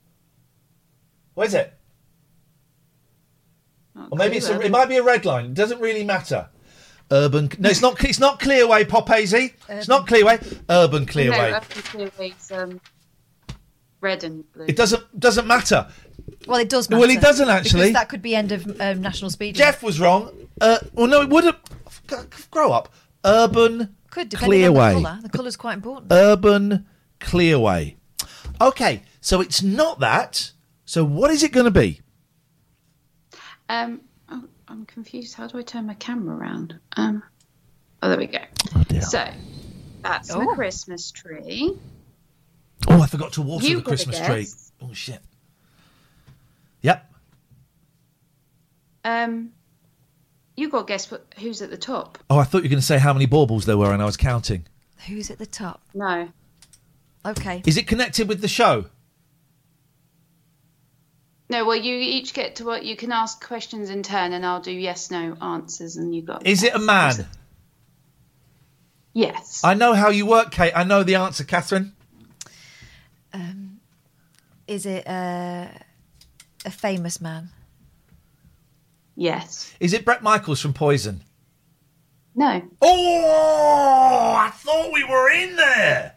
Or maybe it might be a red line. It doesn't really matter. Urban. No, it's not. It's not Clearway, Pophazy. It's not Clearway. Urban Clearway. No, Urban Clearway's red and blue. It doesn't matter. Well, it does matter. Well, it doesn't actually. Because that could be end of national speed. Jeff was wrong. Well, no, it wouldn't. Grow up. Urban could depending on Clearway. the colour. The colour's quite important. Urban Clearway. Okay, so it's not that. So what is it going to be? I'm confused. How do I turn my camera around? Oh, there we go. Oh dear. So that's my Christmas tree. Oh, I forgot to water You the Christmas gotta tree. guess. Oh shit. Yep. You got to guess who's at the top. Oh, I thought you were going to say how many baubles there were, and I was counting. Who's at the top? No. Okay. Is it connected with the show? No, well, you each get to what you can ask questions in turn, and I'll do yes/no answers, and you got. Is it a man? Yes. I know how you work, Kate. I know the answer, Catherine. Is it a famous man? Yes. Is it Bret Michaels from Poison? No. Oh, I thought we were in there.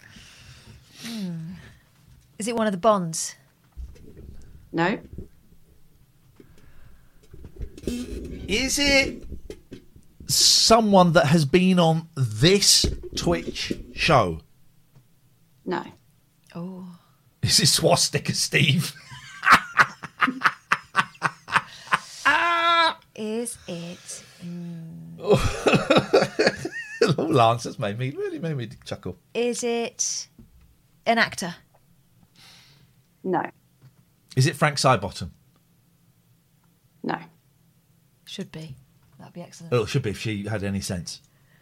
Is it one of the Bonds? No. Is it someone that has been on this Twitch show? No. Oh. Is it Swastika Steve? Is it? All answers made me chuckle. Is it an actor? No. Is it Frank Sidebottom? No. Should be. That'd be excellent. Well, it should be if she had any sense.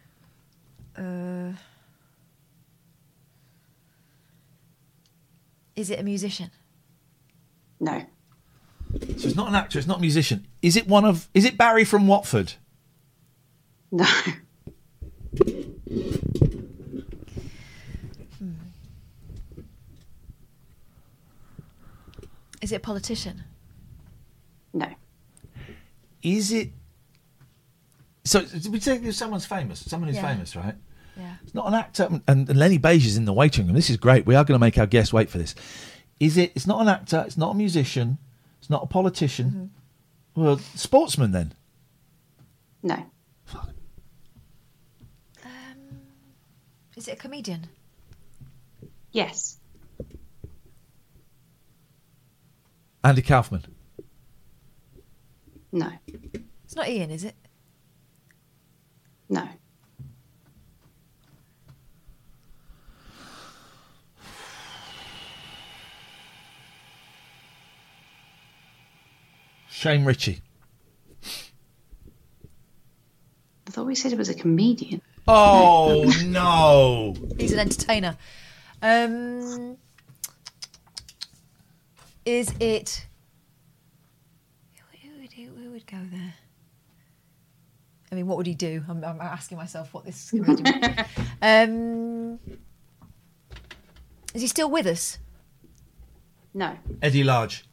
Is it a musician? No. So it's not an actor, it's not a musician. Is it Barry from Watford? No. Is it a politician? No. Is it... So we say someone's famous, someone who's famous, right? Yeah. It's not an actor, and Lenny Beige is in the waiting room. This is great. We are going to make our guests wait for this. It's not an actor, it's not a musician, it's not a politician. Mm-hmm. Well, sportsman then? No. Fuck. Is it a comedian? Yes. Andy Kaufman? No. It's not Ian, is it? No. Shane Ritchie? I thought we said it was a comedian. Oh, no. He's an entertainer. Is it... Who would go there? I mean, what would he do? I'm asking myself what this comedian would do. Is he still with us? No. Eddie Large?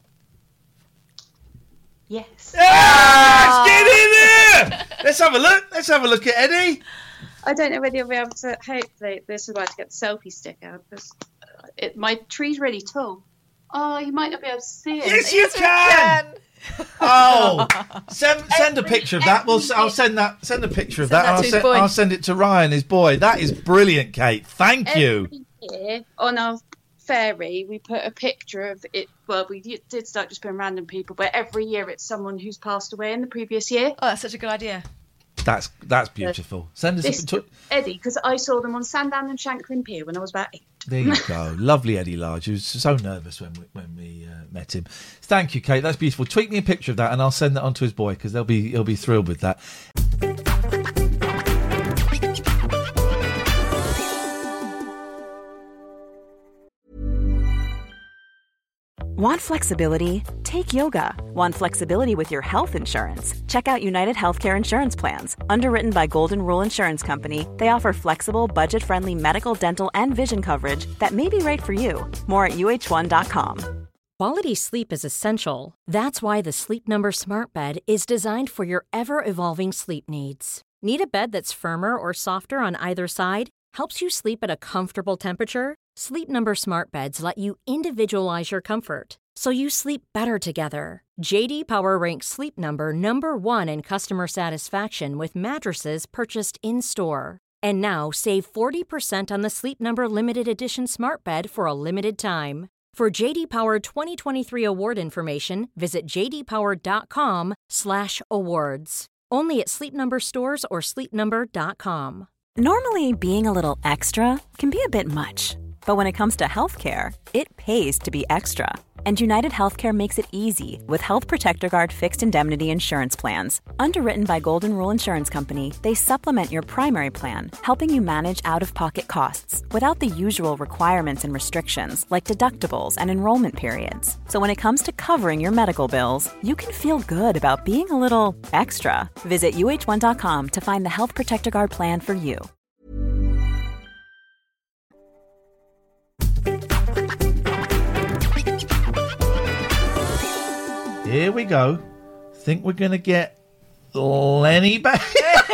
Yes. Let's get in there! Let's have a look. Let's have a look at Eddie. I don't know whether you'll be able to. Hopefully, this is why to get the selfie stick out because my tree's really tall. Oh, you might not be able to see it. Yes, you can. Oh, send a picture of that. I'll send that. Send a picture of that. I'll send it to Ryan, his boy. That is brilliant, Kate. Thank you. Every year on our ferry, we put a picture of it. Well, we did start just putting random people, but every year it's someone who's passed away in the previous year. Oh, that's such a good idea. That's beautiful. Send us Eddie, because I saw them on Sandown and Shanklin Pier when I was about 8. There you go. Lovely Eddie Large. He was so nervous when we met him. Thank you, Kate. That's beautiful. Tweet me a picture of that and I'll send that on to his boy because he'll be thrilled with that. Want flexibility? Take yoga. Want flexibility with your health insurance? Check out United Healthcare Insurance Plans. Underwritten by Golden Rule Insurance Company, they offer flexible, budget-friendly medical, dental, and vision coverage that may be right for you. More at uh1.com. Quality sleep is essential. That's why the Sleep Number Smart Bed is designed for your ever-evolving sleep needs. Need a bed that's firmer or softer on either side? Helps you sleep at a comfortable temperature? Sleep Number Smart Beds let you individualize your comfort, so you sleep better together. J.D. Power ranks Sleep Number number 1 in customer satisfaction with mattresses purchased in-store. And now save 40% on the Sleep Number Limited Edition Smart Bed for a limited time. For J.D. Power 2023 award information, visit jdpower.com/awards. Only at Sleep Number stores or sleepnumber.com. Normally, being a little extra can be a bit much. But when it comes to healthcare, it pays to be extra. And United Healthcare makes it easy with Health Protector Guard fixed indemnity insurance plans. Underwritten by Golden Rule Insurance Company, they supplement your primary plan, helping you manage out-of-pocket costs without the usual requirements and restrictions like deductibles and enrollment periods. So when it comes to covering your medical bills, you can feel good about being a little extra. Visit uh1.com to find the Health Protector Guard plan for you. Here we go. Think we're going to get Lenny back?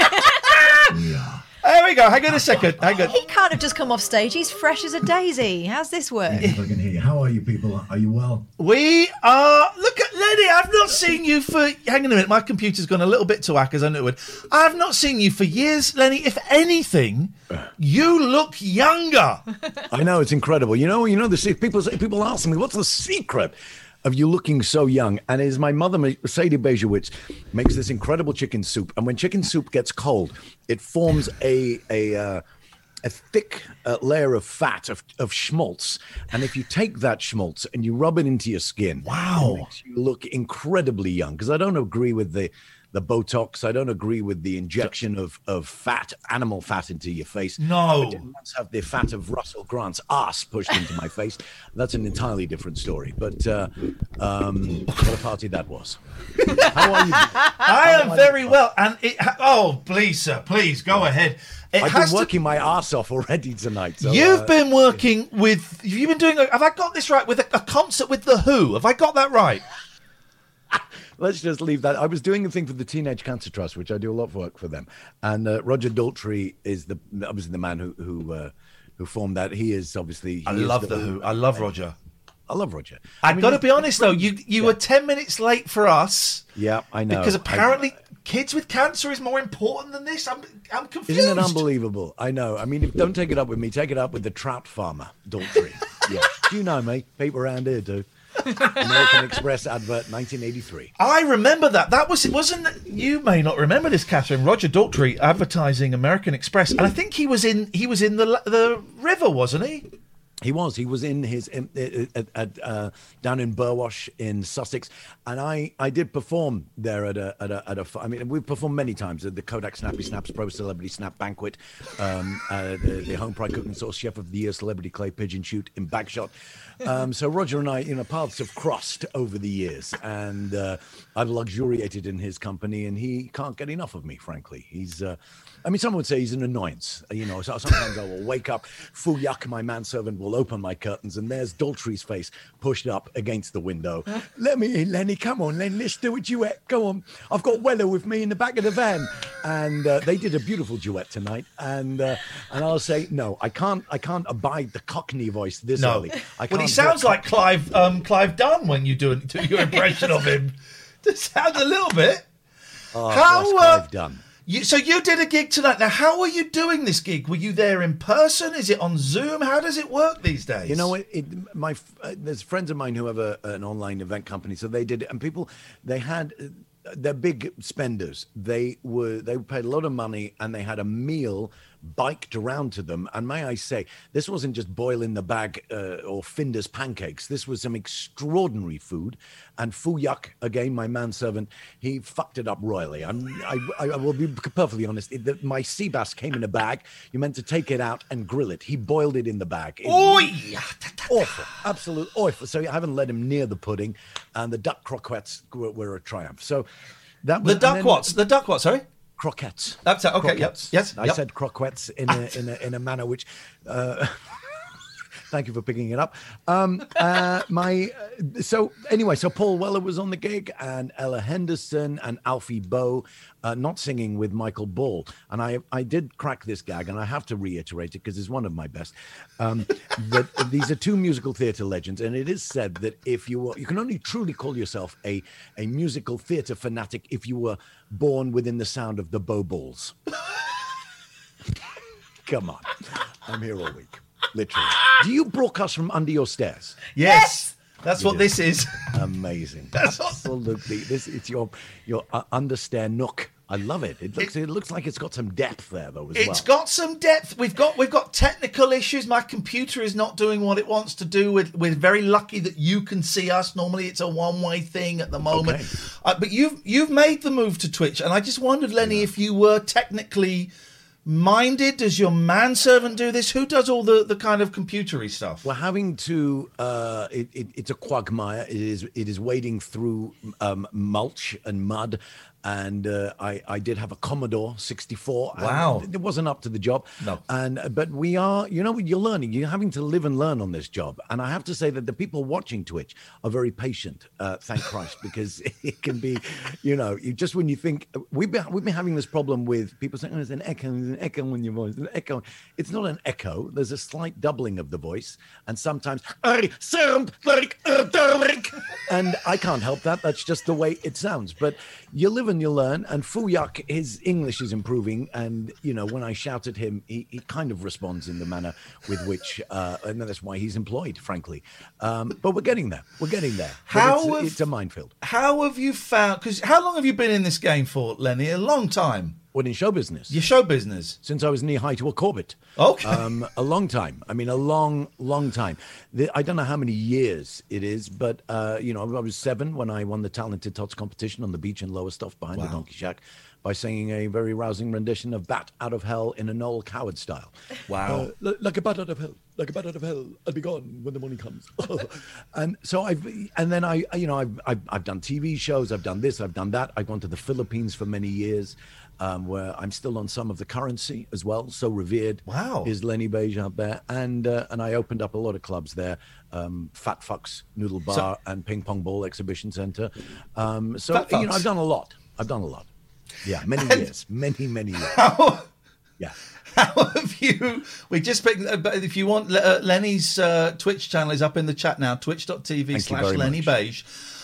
There we go. Hang on a second. Hang on. He can't have just come off stage. He's fresh as a daisy. How's this work? If I can hear you. How are you people? Are you well? We are... Look at Lenny. I've not seen you for... Hang on a minute. My computer's gone a little bit to whack, as I knew it would. I've not seen you for years, Lenny. If anything, you look younger. I know. It's incredible. You know people ask me, what's the secret of you looking so young? And it is my mother, Sadie Bejewitz, makes this incredible chicken soup. And when chicken soup gets cold, it forms a thick layer of fat, of schmaltz. And if you take that schmaltz and you rub it into your skin, wow, it makes you look incredibly young. Because I don't agree with the Botox. I don't agree with the injection of fat, animal fat into your face. No. I didn't once have the fat of Russell Grant's ass pushed into my face. That's an entirely different story. But what a party that was. How are you? I am very well. And please, sir, please go ahead. I've been working my ass off already tonight. So, you've been working with... You've been doing... Have I got this right? With a concert with The Who? Have I got that right? Let's just leave that. I was doing a thing for the Teenage Cancer Trust, which I do a lot of work for them. And Roger Daltrey is obviously the man who formed that. He is obviously... I love The Who. I love Roger. I love Roger. I've got to be honest, though. You were 10 minutes late for us. Yeah, I know. Because apparently kids with cancer is more important than this. I'm confused. Isn't it unbelievable? I know. I mean, don't take it up with me. Take it up with the trout farmer, Daltrey. Yeah. Do you know me? People around here do. American Express advert, 1983. I remember that. Wasn't you may not remember this, Catherine. Roger Daltrey advertising American Express, and I think he was in the river, wasn't he? He was in his down in Burwash in Sussex, and I did perform there at a. I mean, we've performed many times at the Kodak Snappy Snaps Pro Celebrity Snap Banquet, the Home Pride Cooking Sauce Chef of the Year Celebrity Clay Pigeon Shoot in Bagshot. So Roger and I, paths have crossed over the years, and I've luxuriated in his company, and he can't get enough of me. Frankly, he's. I mean, someone would say he's an annoyance. So sometimes I will wake up, Fuyak, my manservant, will open my curtains, and there's Daltrey's face pushed up against the window. Let me in, Lenny. Come on, Lenny. Let's do a duet. Go on. I've got Weller with me in the back of the van, and they did a beautiful duet tonight. And I'll say no, I can't abide the Cockney voice this early. Well, he sounds like Clive Dunn when you do your impression of him. It sounds a little bit. Oh, Clive Dunn. So you did a gig tonight. Now, how are you doing this gig? Were you there in person? Is it on Zoom? How does it work these days? There's friends of mine who have an online event company, so they did it, and they're big spenders. They paid a lot of money, and they had a meal biked around to them. And may I say, this wasn't just boil in the bag or Finder's pancakes. This was some extraordinary food. And Fuyak, again, my manservant, he fucked it up royally. I will be perfectly honest. My sea bass came in a bag. You meant to take it out and grill it. He boiled it in the bag. Awful, absolute awful. So I haven't let him near the pudding. And the duck croquettes were a triumph. So that was the duck what? The duck what? Sorry. Croquettes. That's it. Okay. Croquettes. Yes. I said croquettes in a manner which. Thank you for picking it up. So Paul Weller was on the gig, and Ella Henderson and Alfie Boe, not singing with Michael Ball. And I did crack this gag, and I have to reiterate it because it's one of my best. That these are two musical theatre legends, and it is said that if you can only truly call yourself a musical theatre fanatic if you were born within the sound of the Bow Balls. Come on, I'm here all week. Literally. Do you broadcast from under your stairs? Yes. That's what this is. Amazing. Absolutely. It's your understair nook I love it. It looks like it's got some depth there, though. It's got some depth. We've got technical issues. My computer is not doing what it wants to do. We're very lucky that you can see us. Normally, it's a one-way thing at the moment. Okay. But you've made the move to Twitch, and I just wondered, Lenny, if you were technically minded. Does your manservant do this? Who does all the kind of computery stuff? We're having to. It's a quagmire. It is wading through mulch and mud. And I did have a Commodore 64. Wow. It wasn't up to the job. No. But we are, you're learning. You're having to live and learn on this job. And I have to say that the people watching Twitch are very patient, thank Christ, because it can be, just when you think, we've been having this problem with people saying, there's an echo in your voice, an echo. It's not an echo. There's a slight doubling of the voice. And sometimes, and I can't help that. That's just the way it sounds. But you live and you learn. And Fuyak, his English is improving. And, when I shout at him, he kind of responds in the manner with which, and that's why he's employed, frankly. But we're getting there. It's a minefield. How have you found, because how long have you been in this game for, Lenny? A long time. What, in show business? Your show business? Since I was knee-high to a Corbett. Okay. A long time. I mean, a long, long time. I don't know how many years it is, but, I was 7 when I won the Talented Tots competition on the beach in Lowestoft behind the Donkey Shack by singing a very rousing rendition of Bat Out of Hell in a Noel Coward style. Wow. Like a bat out of hell, like a bat out of hell, I'll be gone when the morning comes. And so I've done TV shows, I've done this, I've done that. I've gone to the Philippines for many years. Where I'm still on some of the currency as well. So revered is Lenny Beige out there. And I opened up a lot of clubs there. Fat Fucks Noodle Bar and Ping Pong Ball Exhibition Center. I've done a lot. Yeah, many years. Many years. Yeah. How have you... We just picked... if you want, Lenny's Twitch channel is up in the chat now. Twitch.tv/Lenny Beige.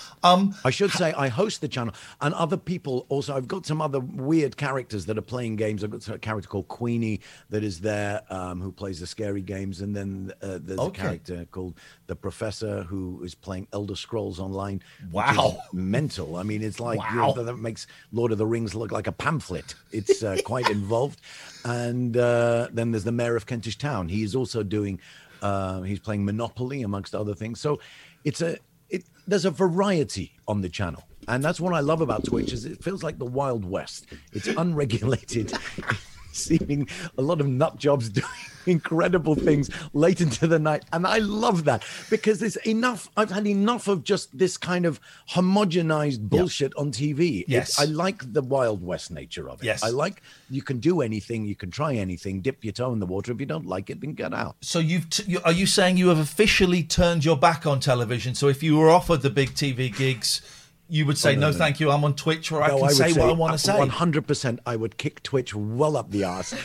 I should say I host the channel, and other people also. I've got some other weird characters that are playing games. I've got a character called Queenie that is there, who plays the scary games, and then there's a character called the Professor who is playing Elder Scrolls Online. Wow, mental! I mean, it's like that makes Lord of the Rings look like a pamphlet. It's quite involved. And then there's the Mayor of Kentish Town. He is also doing. He's playing Monopoly amongst other things. So there's a variety on the channel. And that's what I love about Twitch is it feels like the Wild West. It's unregulated, seeming a lot of nut jobs doing incredible things late into the night. And I love that because there's enough. I've had enough of just this kind of homogenized bullshit on TV. Yes. I like the Wild West nature of it. Yes. I like you can do anything. You can try anything. Dip your toe in the water. If you don't like it, then get out. So are you saying you have officially turned your back on television? So if you were offered the big TV gigs, you would say, no, thank you, I'm on Twitch where I can say what I want to say. 100% I would kick Twitch well up the arse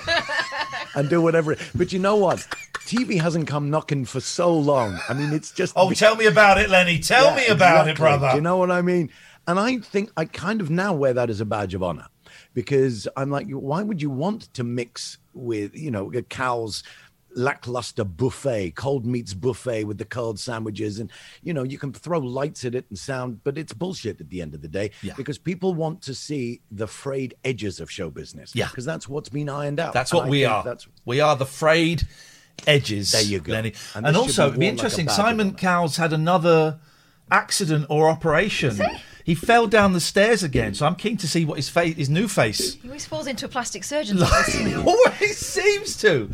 and do whatever. But you know what? TV hasn't come knocking for so long. I mean, it's just... Oh, tell me about it, Lenny. Tell me about it, brother. Do you know what I mean? And I think I kind of now wear that as a badge of honor because I'm like, why would you want to mix with, Cal's lackluster buffet, cold meats buffet with the cold sandwiches, and you can throw lights at it and sound, but it's bullshit at the end of the day because people want to see the frayed edges of show business. Yeah, because that's what's been ironed out. That's what we are. We are the frayed edges. There you go, Lenny. And also, it'd be interesting. Simon Cowell's had another accident or operation. He fell down the stairs again, so I'm keen to see what his new face. He always falls into a plastic surgeon's office. He always seems to.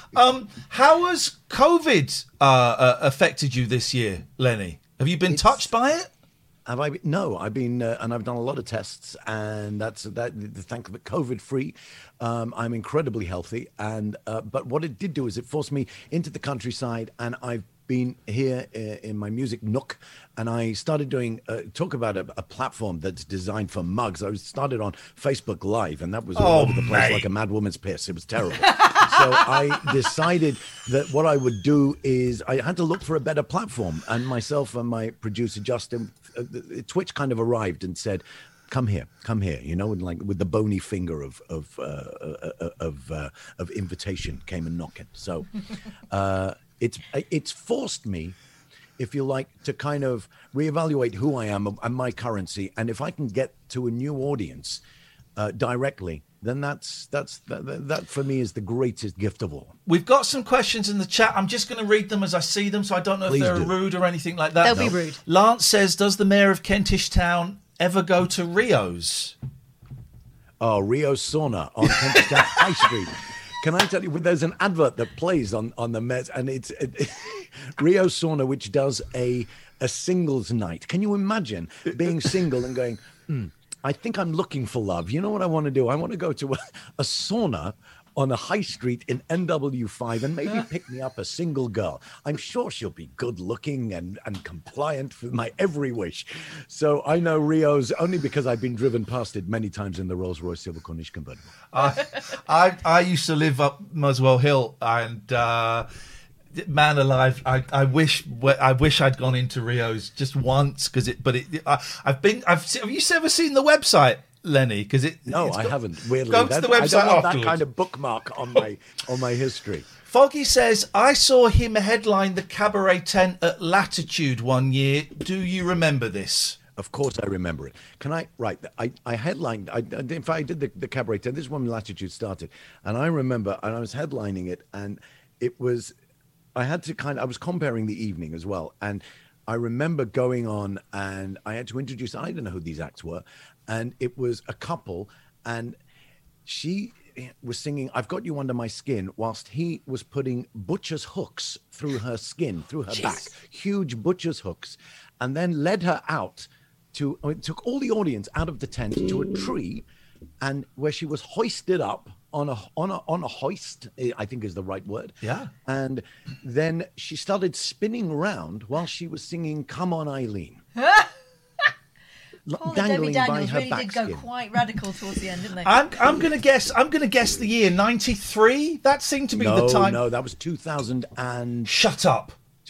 How has COVID affected you this year, Lenny? Have you been touched by it? Have I? No, I've been, and I've done a lot of tests, and that's thank God, COVID-free. I'm incredibly healthy, and but what it did do is it forced me into the countryside, and I've been here in my music nook, and I started doing talk about a platform that's designed for mugs. I started on Facebook Live, and that was all over the place like a mad woman's piss. It was terrible. So I decided that what I would do is I had to look for a better platform, and myself and my producer Justin, Twitch kind of arrived and said, come here, with the bony finger of invitation came and knocking. So it's forced me, if you like, to kind of reevaluate who I am and my currency. And if I can get to a new audience, directly, then that for me is the greatest gift of all. We've got some questions in the chat. I'm just going to read them as I see them, so I don't know Please if they're do. rude or anything like that. They'll be rude. Lance says, does the mayor of Kentish Town ever go to Rio's? Oh, Rio Sauna on Kentish Town High Street. Can I tell you, there's an advert that plays on the Met, and it's Rio Sauna, which does a singles night. Can you imagine being single and going, I think I'm looking for love. You know what I want to do? I want to go to a sauna on a high street in NW5 and maybe pick me up a single girl. I'm sure she'll be good looking and compliant for my every wish. So I know Rio's only because I've been driven past it many times in the Rolls-Royce Silver Cornish convertible. I used to live up Muswell Hill, and man alive, I wish I'd gone into Rio's just once, because have you ever seen the website, Lenny? Because I haven't. Weirdly, go to the website I don't want afterwards. that kind of bookmark on my history. Foggy says, I saw him headline the cabaret tent at Latitude one year. Do you remember this? Of course I remember it. I headlined, in fact, I did the cabaret tent. This is when Latitude started. And I remember, and I was headlining it, and it was, I was comparing the evening as well. And I remember going on, and I had to introduce, I didn't know who these acts were. And it was a couple, and she was singing I've Got You Under My Skin, whilst he was putting butcher's hooks through her skin, through her back, huge butcher's hooks, and then led her out took all the audience out of the tent to a tree, and where she was hoisted up on a hoist, I think is the right word. Yeah. And then she started spinning around while she was singing Come On Eileen. Paul and Dangling Debbie by Daniels her really did go backskin. quite radical towards the end, didn't they? I'm gonna guess the year 93. That seemed to be the time. No, that was 2000 and Shut up.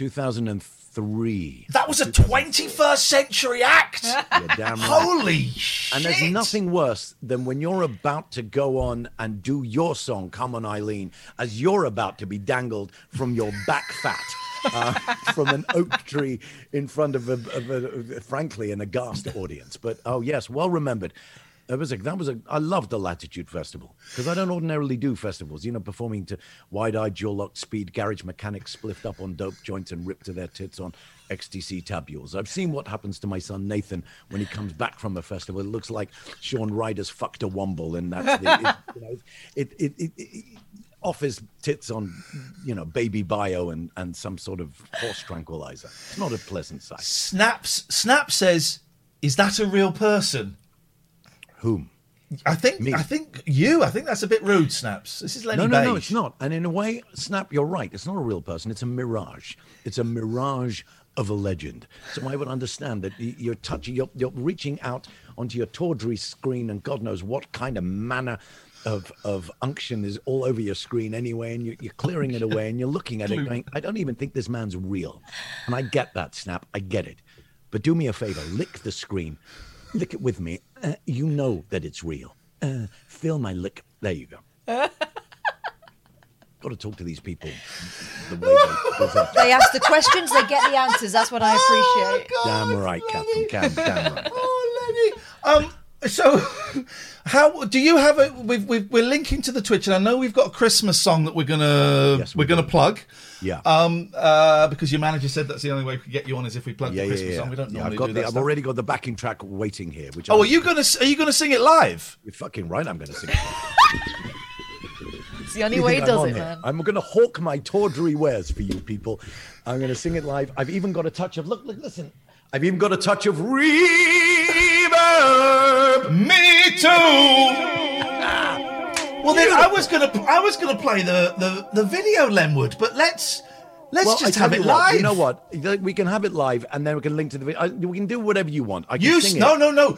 2003. That was a 21st century act. You're damn right. Holy shit. And there's nothing worse than when you're about to go on and do your song, Come On Eileen, as you're about to be dangled from your back fat from an oak tree in front of frankly, an aghast audience. But, oh, yes, well remembered. I loved the Latitude Festival, because I don't ordinarily do festivals, performing to wide-eyed, jaw-locked speed garage mechanics spliffed up on dope joints and ripped to their tits on XTC tabules. I've seen what happens to my son Nathan when he comes back from a festival. It looks like Sean Ryder's fucked a womble, and that's off his tits on, baby bio and some sort of horse tranquilizer. It's not a pleasant sight. Snap says, is that a real person? Whom? I think you. I think that's a bit rude, Snaps. This is Lenny Beige. No, it's not. And in a way, Snap, you're right. It's not a real person. It's a mirage. It's a mirage of a legend. So I would understand that you're reaching out onto your tawdry screen, and God knows what kind of manner of unction is all over your screen anyway, and you're clearing it away, and you're looking at it going, I don't even think this man's real. And I get that, Snap. I get it. But do me a favor. Lick the screen. Lick it with me. You know that it's real. Feel my lick. There you go. Got to talk to these people the way they ask the questions, they get the answers. That's what I appreciate. Damn right, Captain. Damn right. Oh, Lenny. So, how do you have it? We're linking to the Twitch, and I know we've got a Christmas song that we're gonna plug. Yeah. Because your manager said that's the only way we could get you on is if we plug the Christmas song. We don't normally do that. I've already got the backing track waiting here. Are you gonna sing it live? You're fucking right. I'm gonna sing it live. It's the only way he does it, man. I'm gonna hawk my tawdry wares for you people. I'm gonna sing it live. I've even got a touch of listen. I've even got a touch of reverb. Me too. Well, then I was gonna play the video, Lenwood, but let's just have it live. You know what? We can have it live, and then we can link to the video. We can do whatever you want. I can sing it. No. No.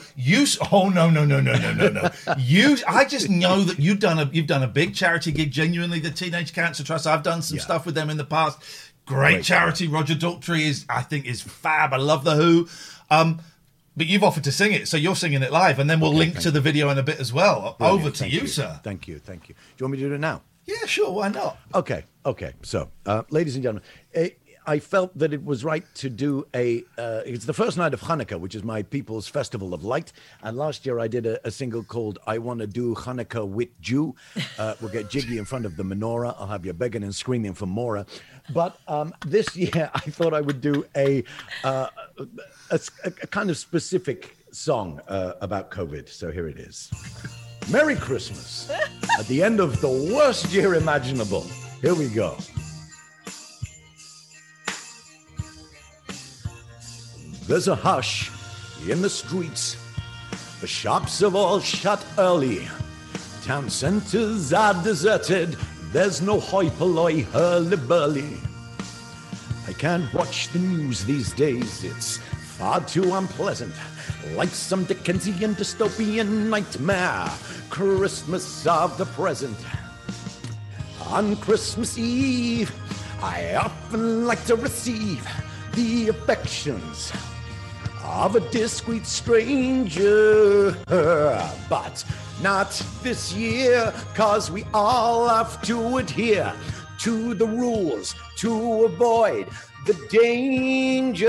I just know that you've done a big charity gig. Genuinely, the Teenage Cancer Trust. I've done some stuff with them in the past. Great charity. Roger Daltrey is fab. I love the Who. But you've offered to sing it, so you're singing it live, and then we'll link to the video in a bit as well. Brilliant. Over to you, sir. Thank you. Do you want me to do it now? Yeah, sure. Why not? Okay. So, ladies and gentlemen, I felt that it was right to do it's the first night of Hanukkah, which is my people's festival of light. And last year I did a single called I Want to Do Hanukkah with Jew. We'll get jiggy in front of the menorah. I'll have you begging and screaming for more. But this year I thought I would do a kind of specific song about COVID. So here it is. Merry Christmas at the end of the worst year imaginable. Here we go. There's a hush in the streets. The shops have all shut early. Town centers are deserted. There's no hoi polloi hurly-burly. I can't watch the news these days. It's far too unpleasant. Like some Dickensian dystopian nightmare. Christmas of the present. On Christmas Eve, I often like to receive the affections of a discreet stranger, but not this year, 'cause we all have to adhere to the rules to avoid the danger.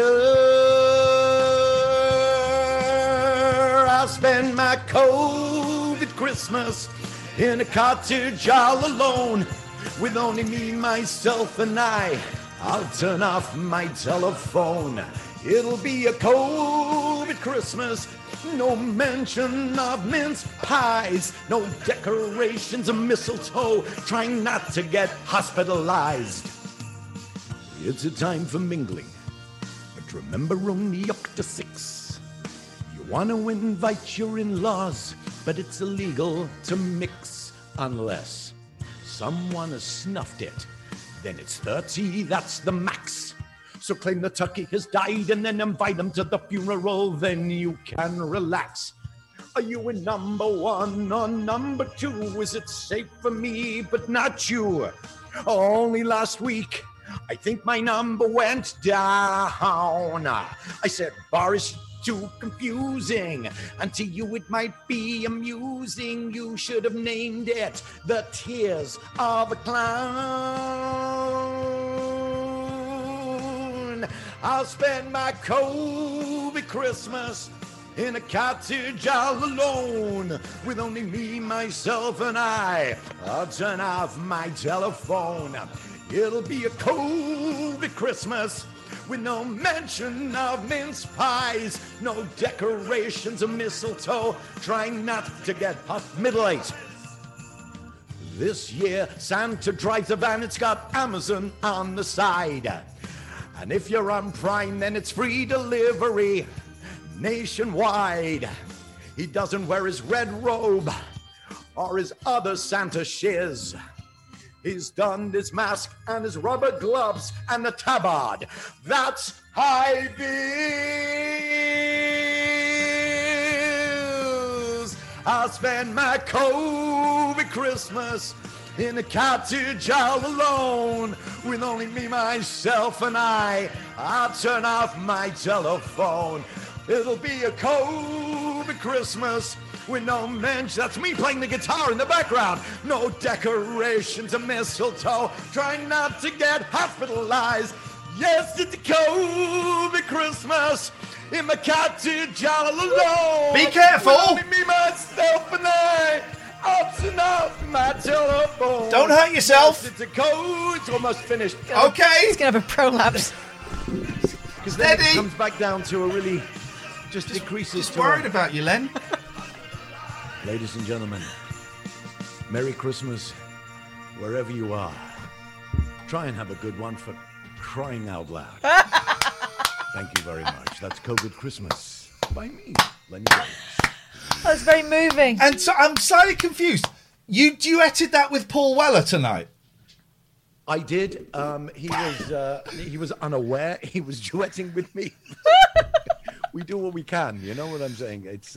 I'll spend my COVID Christmas in a cottage all alone, with only me, myself, and I. I'll turn off my telephone. It'll be a COVID Christmas, no mention of mince pies, no decorations of mistletoe, trying not to get hospitalized. It's a time for mingling, but remember only up to 6. You want to invite your in-laws, but it's illegal to mix unless someone has snuffed it. Then it's 30, that's the max. So claim the turkey has died and then invite them to the funeral, then you can relax. Are you in number 1 or number 2? Is it safe for me but not you? Only last week, I think my number went down. I said, bar is too confusing, and to you it might be amusing. You should have named it The Tears of a Clown. I'll spend my COVID Christmas in a cottage all alone, with only me, myself, and I. I'll turn off my telephone. It'll be a COVID Christmas with no mention of mince pies, no decorations of mistletoe, trying not to get middle-aged. This year, Santa drives a van, it's got Amazon on the side. And if you're on Prime, then it's free delivery nationwide. He doesn't wear his red robe or his other Santa shiz. He's donned his mask and his rubber gloves and the tabard. That's high vis. I'll spend my COVID Christmas in a cottage all alone, with only me, myself, and I. I'll turn off my telephone. It'll be a COVID Christmas with no mention. That's me playing the guitar in the background. No decorations of mistletoe, trying not to get hospitalized. Yes, it's a COVID Christmas in my cottage all alone. Be careful. With only me, myself, and I. I'll turn off my telephone. Don't hurt yourself. Yes, it's a code. It's almost finished. Okay. He's going to have a prolapse. Because then it comes back down to a really... Just decreases. Just worried about you, Len. Ladies and gentlemen, Merry Christmas, wherever you are. Try and have a good one, for crying out loud. Thank you very much. That's COVID Christmas by me, Len James. That's very moving. And so I'm slightly confused. You duetted that with Paul Weller tonight? I did. He was unaware. He was duetting with me. We do what we can. You know what I'm saying? It's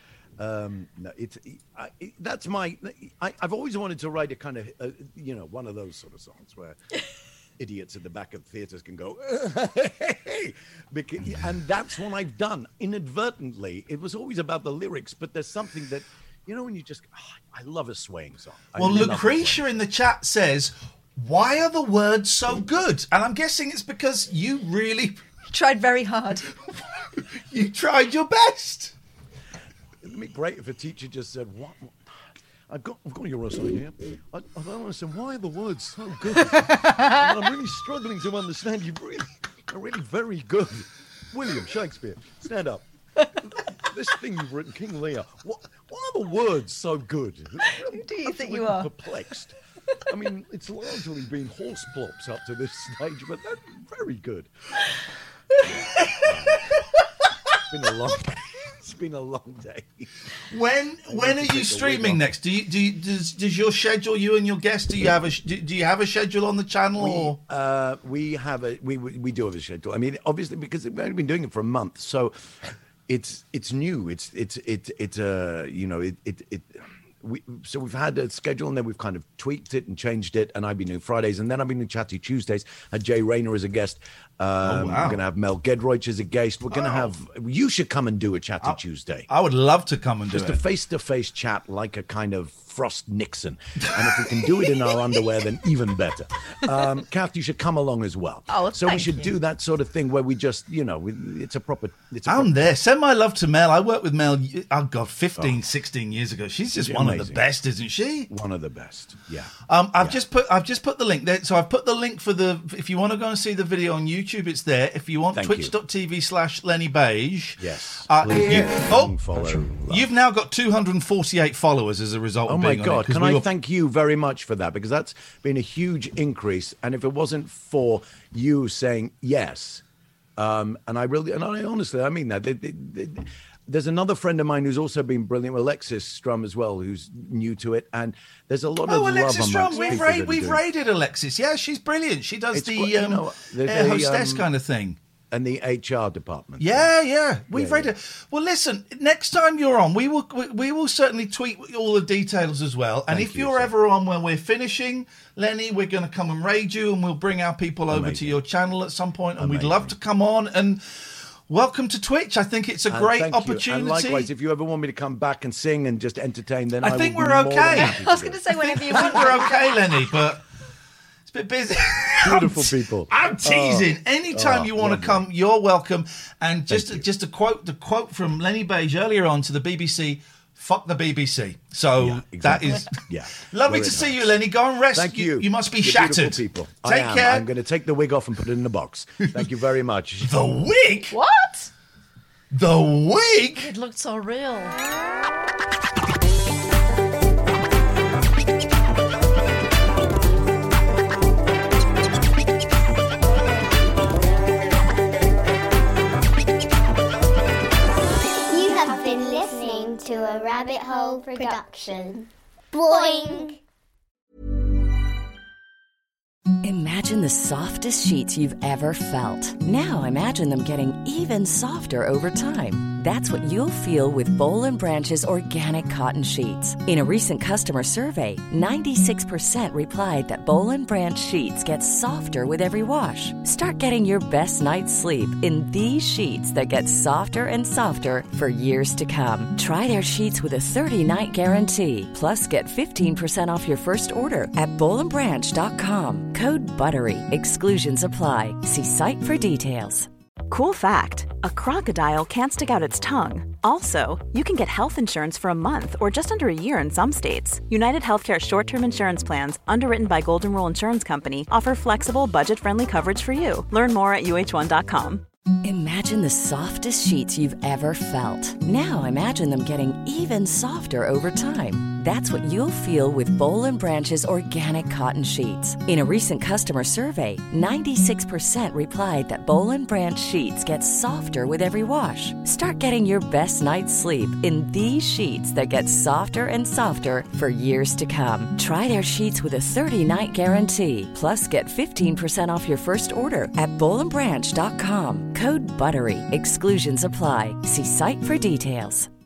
that's my. I've always wanted to write a kind of one of those sort of songs where idiots at the back of theaters can go, hey, and that's what I've done inadvertently. It was always about the lyrics, but there's something that when you just. I love a swaying song. Well, Lucretia in the chat says, Why are the words so good? And I'm guessing it's because you really tried very hard. You tried your best. It'd be great if a teacher just said, "What? I've got your essay here. I don't understand. Why are the words so good? I'm really struggling to understand. You are really very good. William Shakespeare, stand up. This thing you've written, King Lear. Why are the words so good? Who do you think you are? Perplexed. I mean, it's largely been horse plops up to this stage, but that's very good. It's been a long day. It's been a long day. When are you streaming next? Does your schedule, you and your guests, do you have a schedule on the channel? We do have a schedule. I mean, obviously because we've only been doing it for a month, so it's new. So we've had a schedule, and then we've kind of tweaked it and changed it, and I've been doing Fridays, and then I've been doing Chatty Tuesdays. Had Jay Rayner as a guest. We're going to have Mel Gedroych as a guest. We're going to have... You should come and do a Chatty Tuesday. I would love to come and do it. Just a face-to-face chat like a kind of Frost Nixon. And if we can do it in our underwear, then even better. Kath, you should come along as well. So we should do that sort of thing where we just, it's a proper... I'm there. Send my love to Mel. I worked with Mel, 16 years ago. She's just one of the best, isn't she? One of the best, yeah. I've just put the link there. So I've put the link for if you want to go and see the video on YouTube, it's there. If you want, twitch.tv/Lenny Beige. Yes. You've now got 248 followers as a result of being on it. Oh my God, can I thank you very much for that, because that's been a huge increase. And if it wasn't for you saying yes, and I honestly, I mean that. There's another friend of mine who's also been brilliant, Alexis Strum as well, who's new to it, and there's a lot of Alexis love Strum. We've raided Alexis. Yeah, she's brilliant. She does air hostess kind of thing. And the HR department. Yeah. We've raided. Well, listen, next time you're on, we will certainly tweet all the details as well. And if you're ever on when we're finishing, Lenny, we're going to come and raid you, and we'll bring our people over to your channel at some point, and we'd love to come on and... Welcome to Twitch. I think it's a great opportunity. And likewise, if you ever want me to come back and sing and just entertain, then I think we're okay. I was going to say whenever you want. We're okay, Lenny, but it's a bit busy. Beautiful people. I'm teasing. Anytime you want to come, you're welcome. And just a quote, the quote from Lenny Beige earlier on to the BBC. Fuck the BBC. So that is lovely to see you, Lenny. Go and rest. Thank you. You must be You're shattered. People. Take care. I'm going to take the wig off and put it in the box. Thank you very much. The wig? What? The wig? It looked so real. To a Rabbit Hole production. Boing! Imagine the softest sheets you've ever felt. Now imagine them getting even softer over time. That's what you'll feel with Boll & Branch's organic cotton sheets. In a recent customer survey, 96% replied that Boll & Branch sheets get softer with every wash. Start getting your best night's sleep in these sheets that get softer and softer for years to come. Try their sheets with a 30-night guarantee. Plus, get 15% off your first order at bollandbranch.com. Code BUTTERY. Exclusions apply. See site for details. Cool fact, a crocodile can't stick out its tongue. Also, you can get health insurance for a month or just under a year in some states. United Healthcare short-term insurance plans, underwritten by Golden Rule Insurance Company, offer flexible, budget-friendly coverage for you. Learn more at UH1.com. Imagine the softest sheets you've ever felt. Now imagine them getting even softer over time. That's what you'll feel with Boll & Branch's organic cotton sheets. In a recent customer survey, 96% replied that Boll & Branch sheets get softer with every wash. Start getting your best night's sleep in these sheets that get softer and softer for years to come. Try their sheets with a 30-night guarantee. Plus, get 15% off your first order at bollandbranch.com. Code BUTTERY. Exclusions apply. See site for details.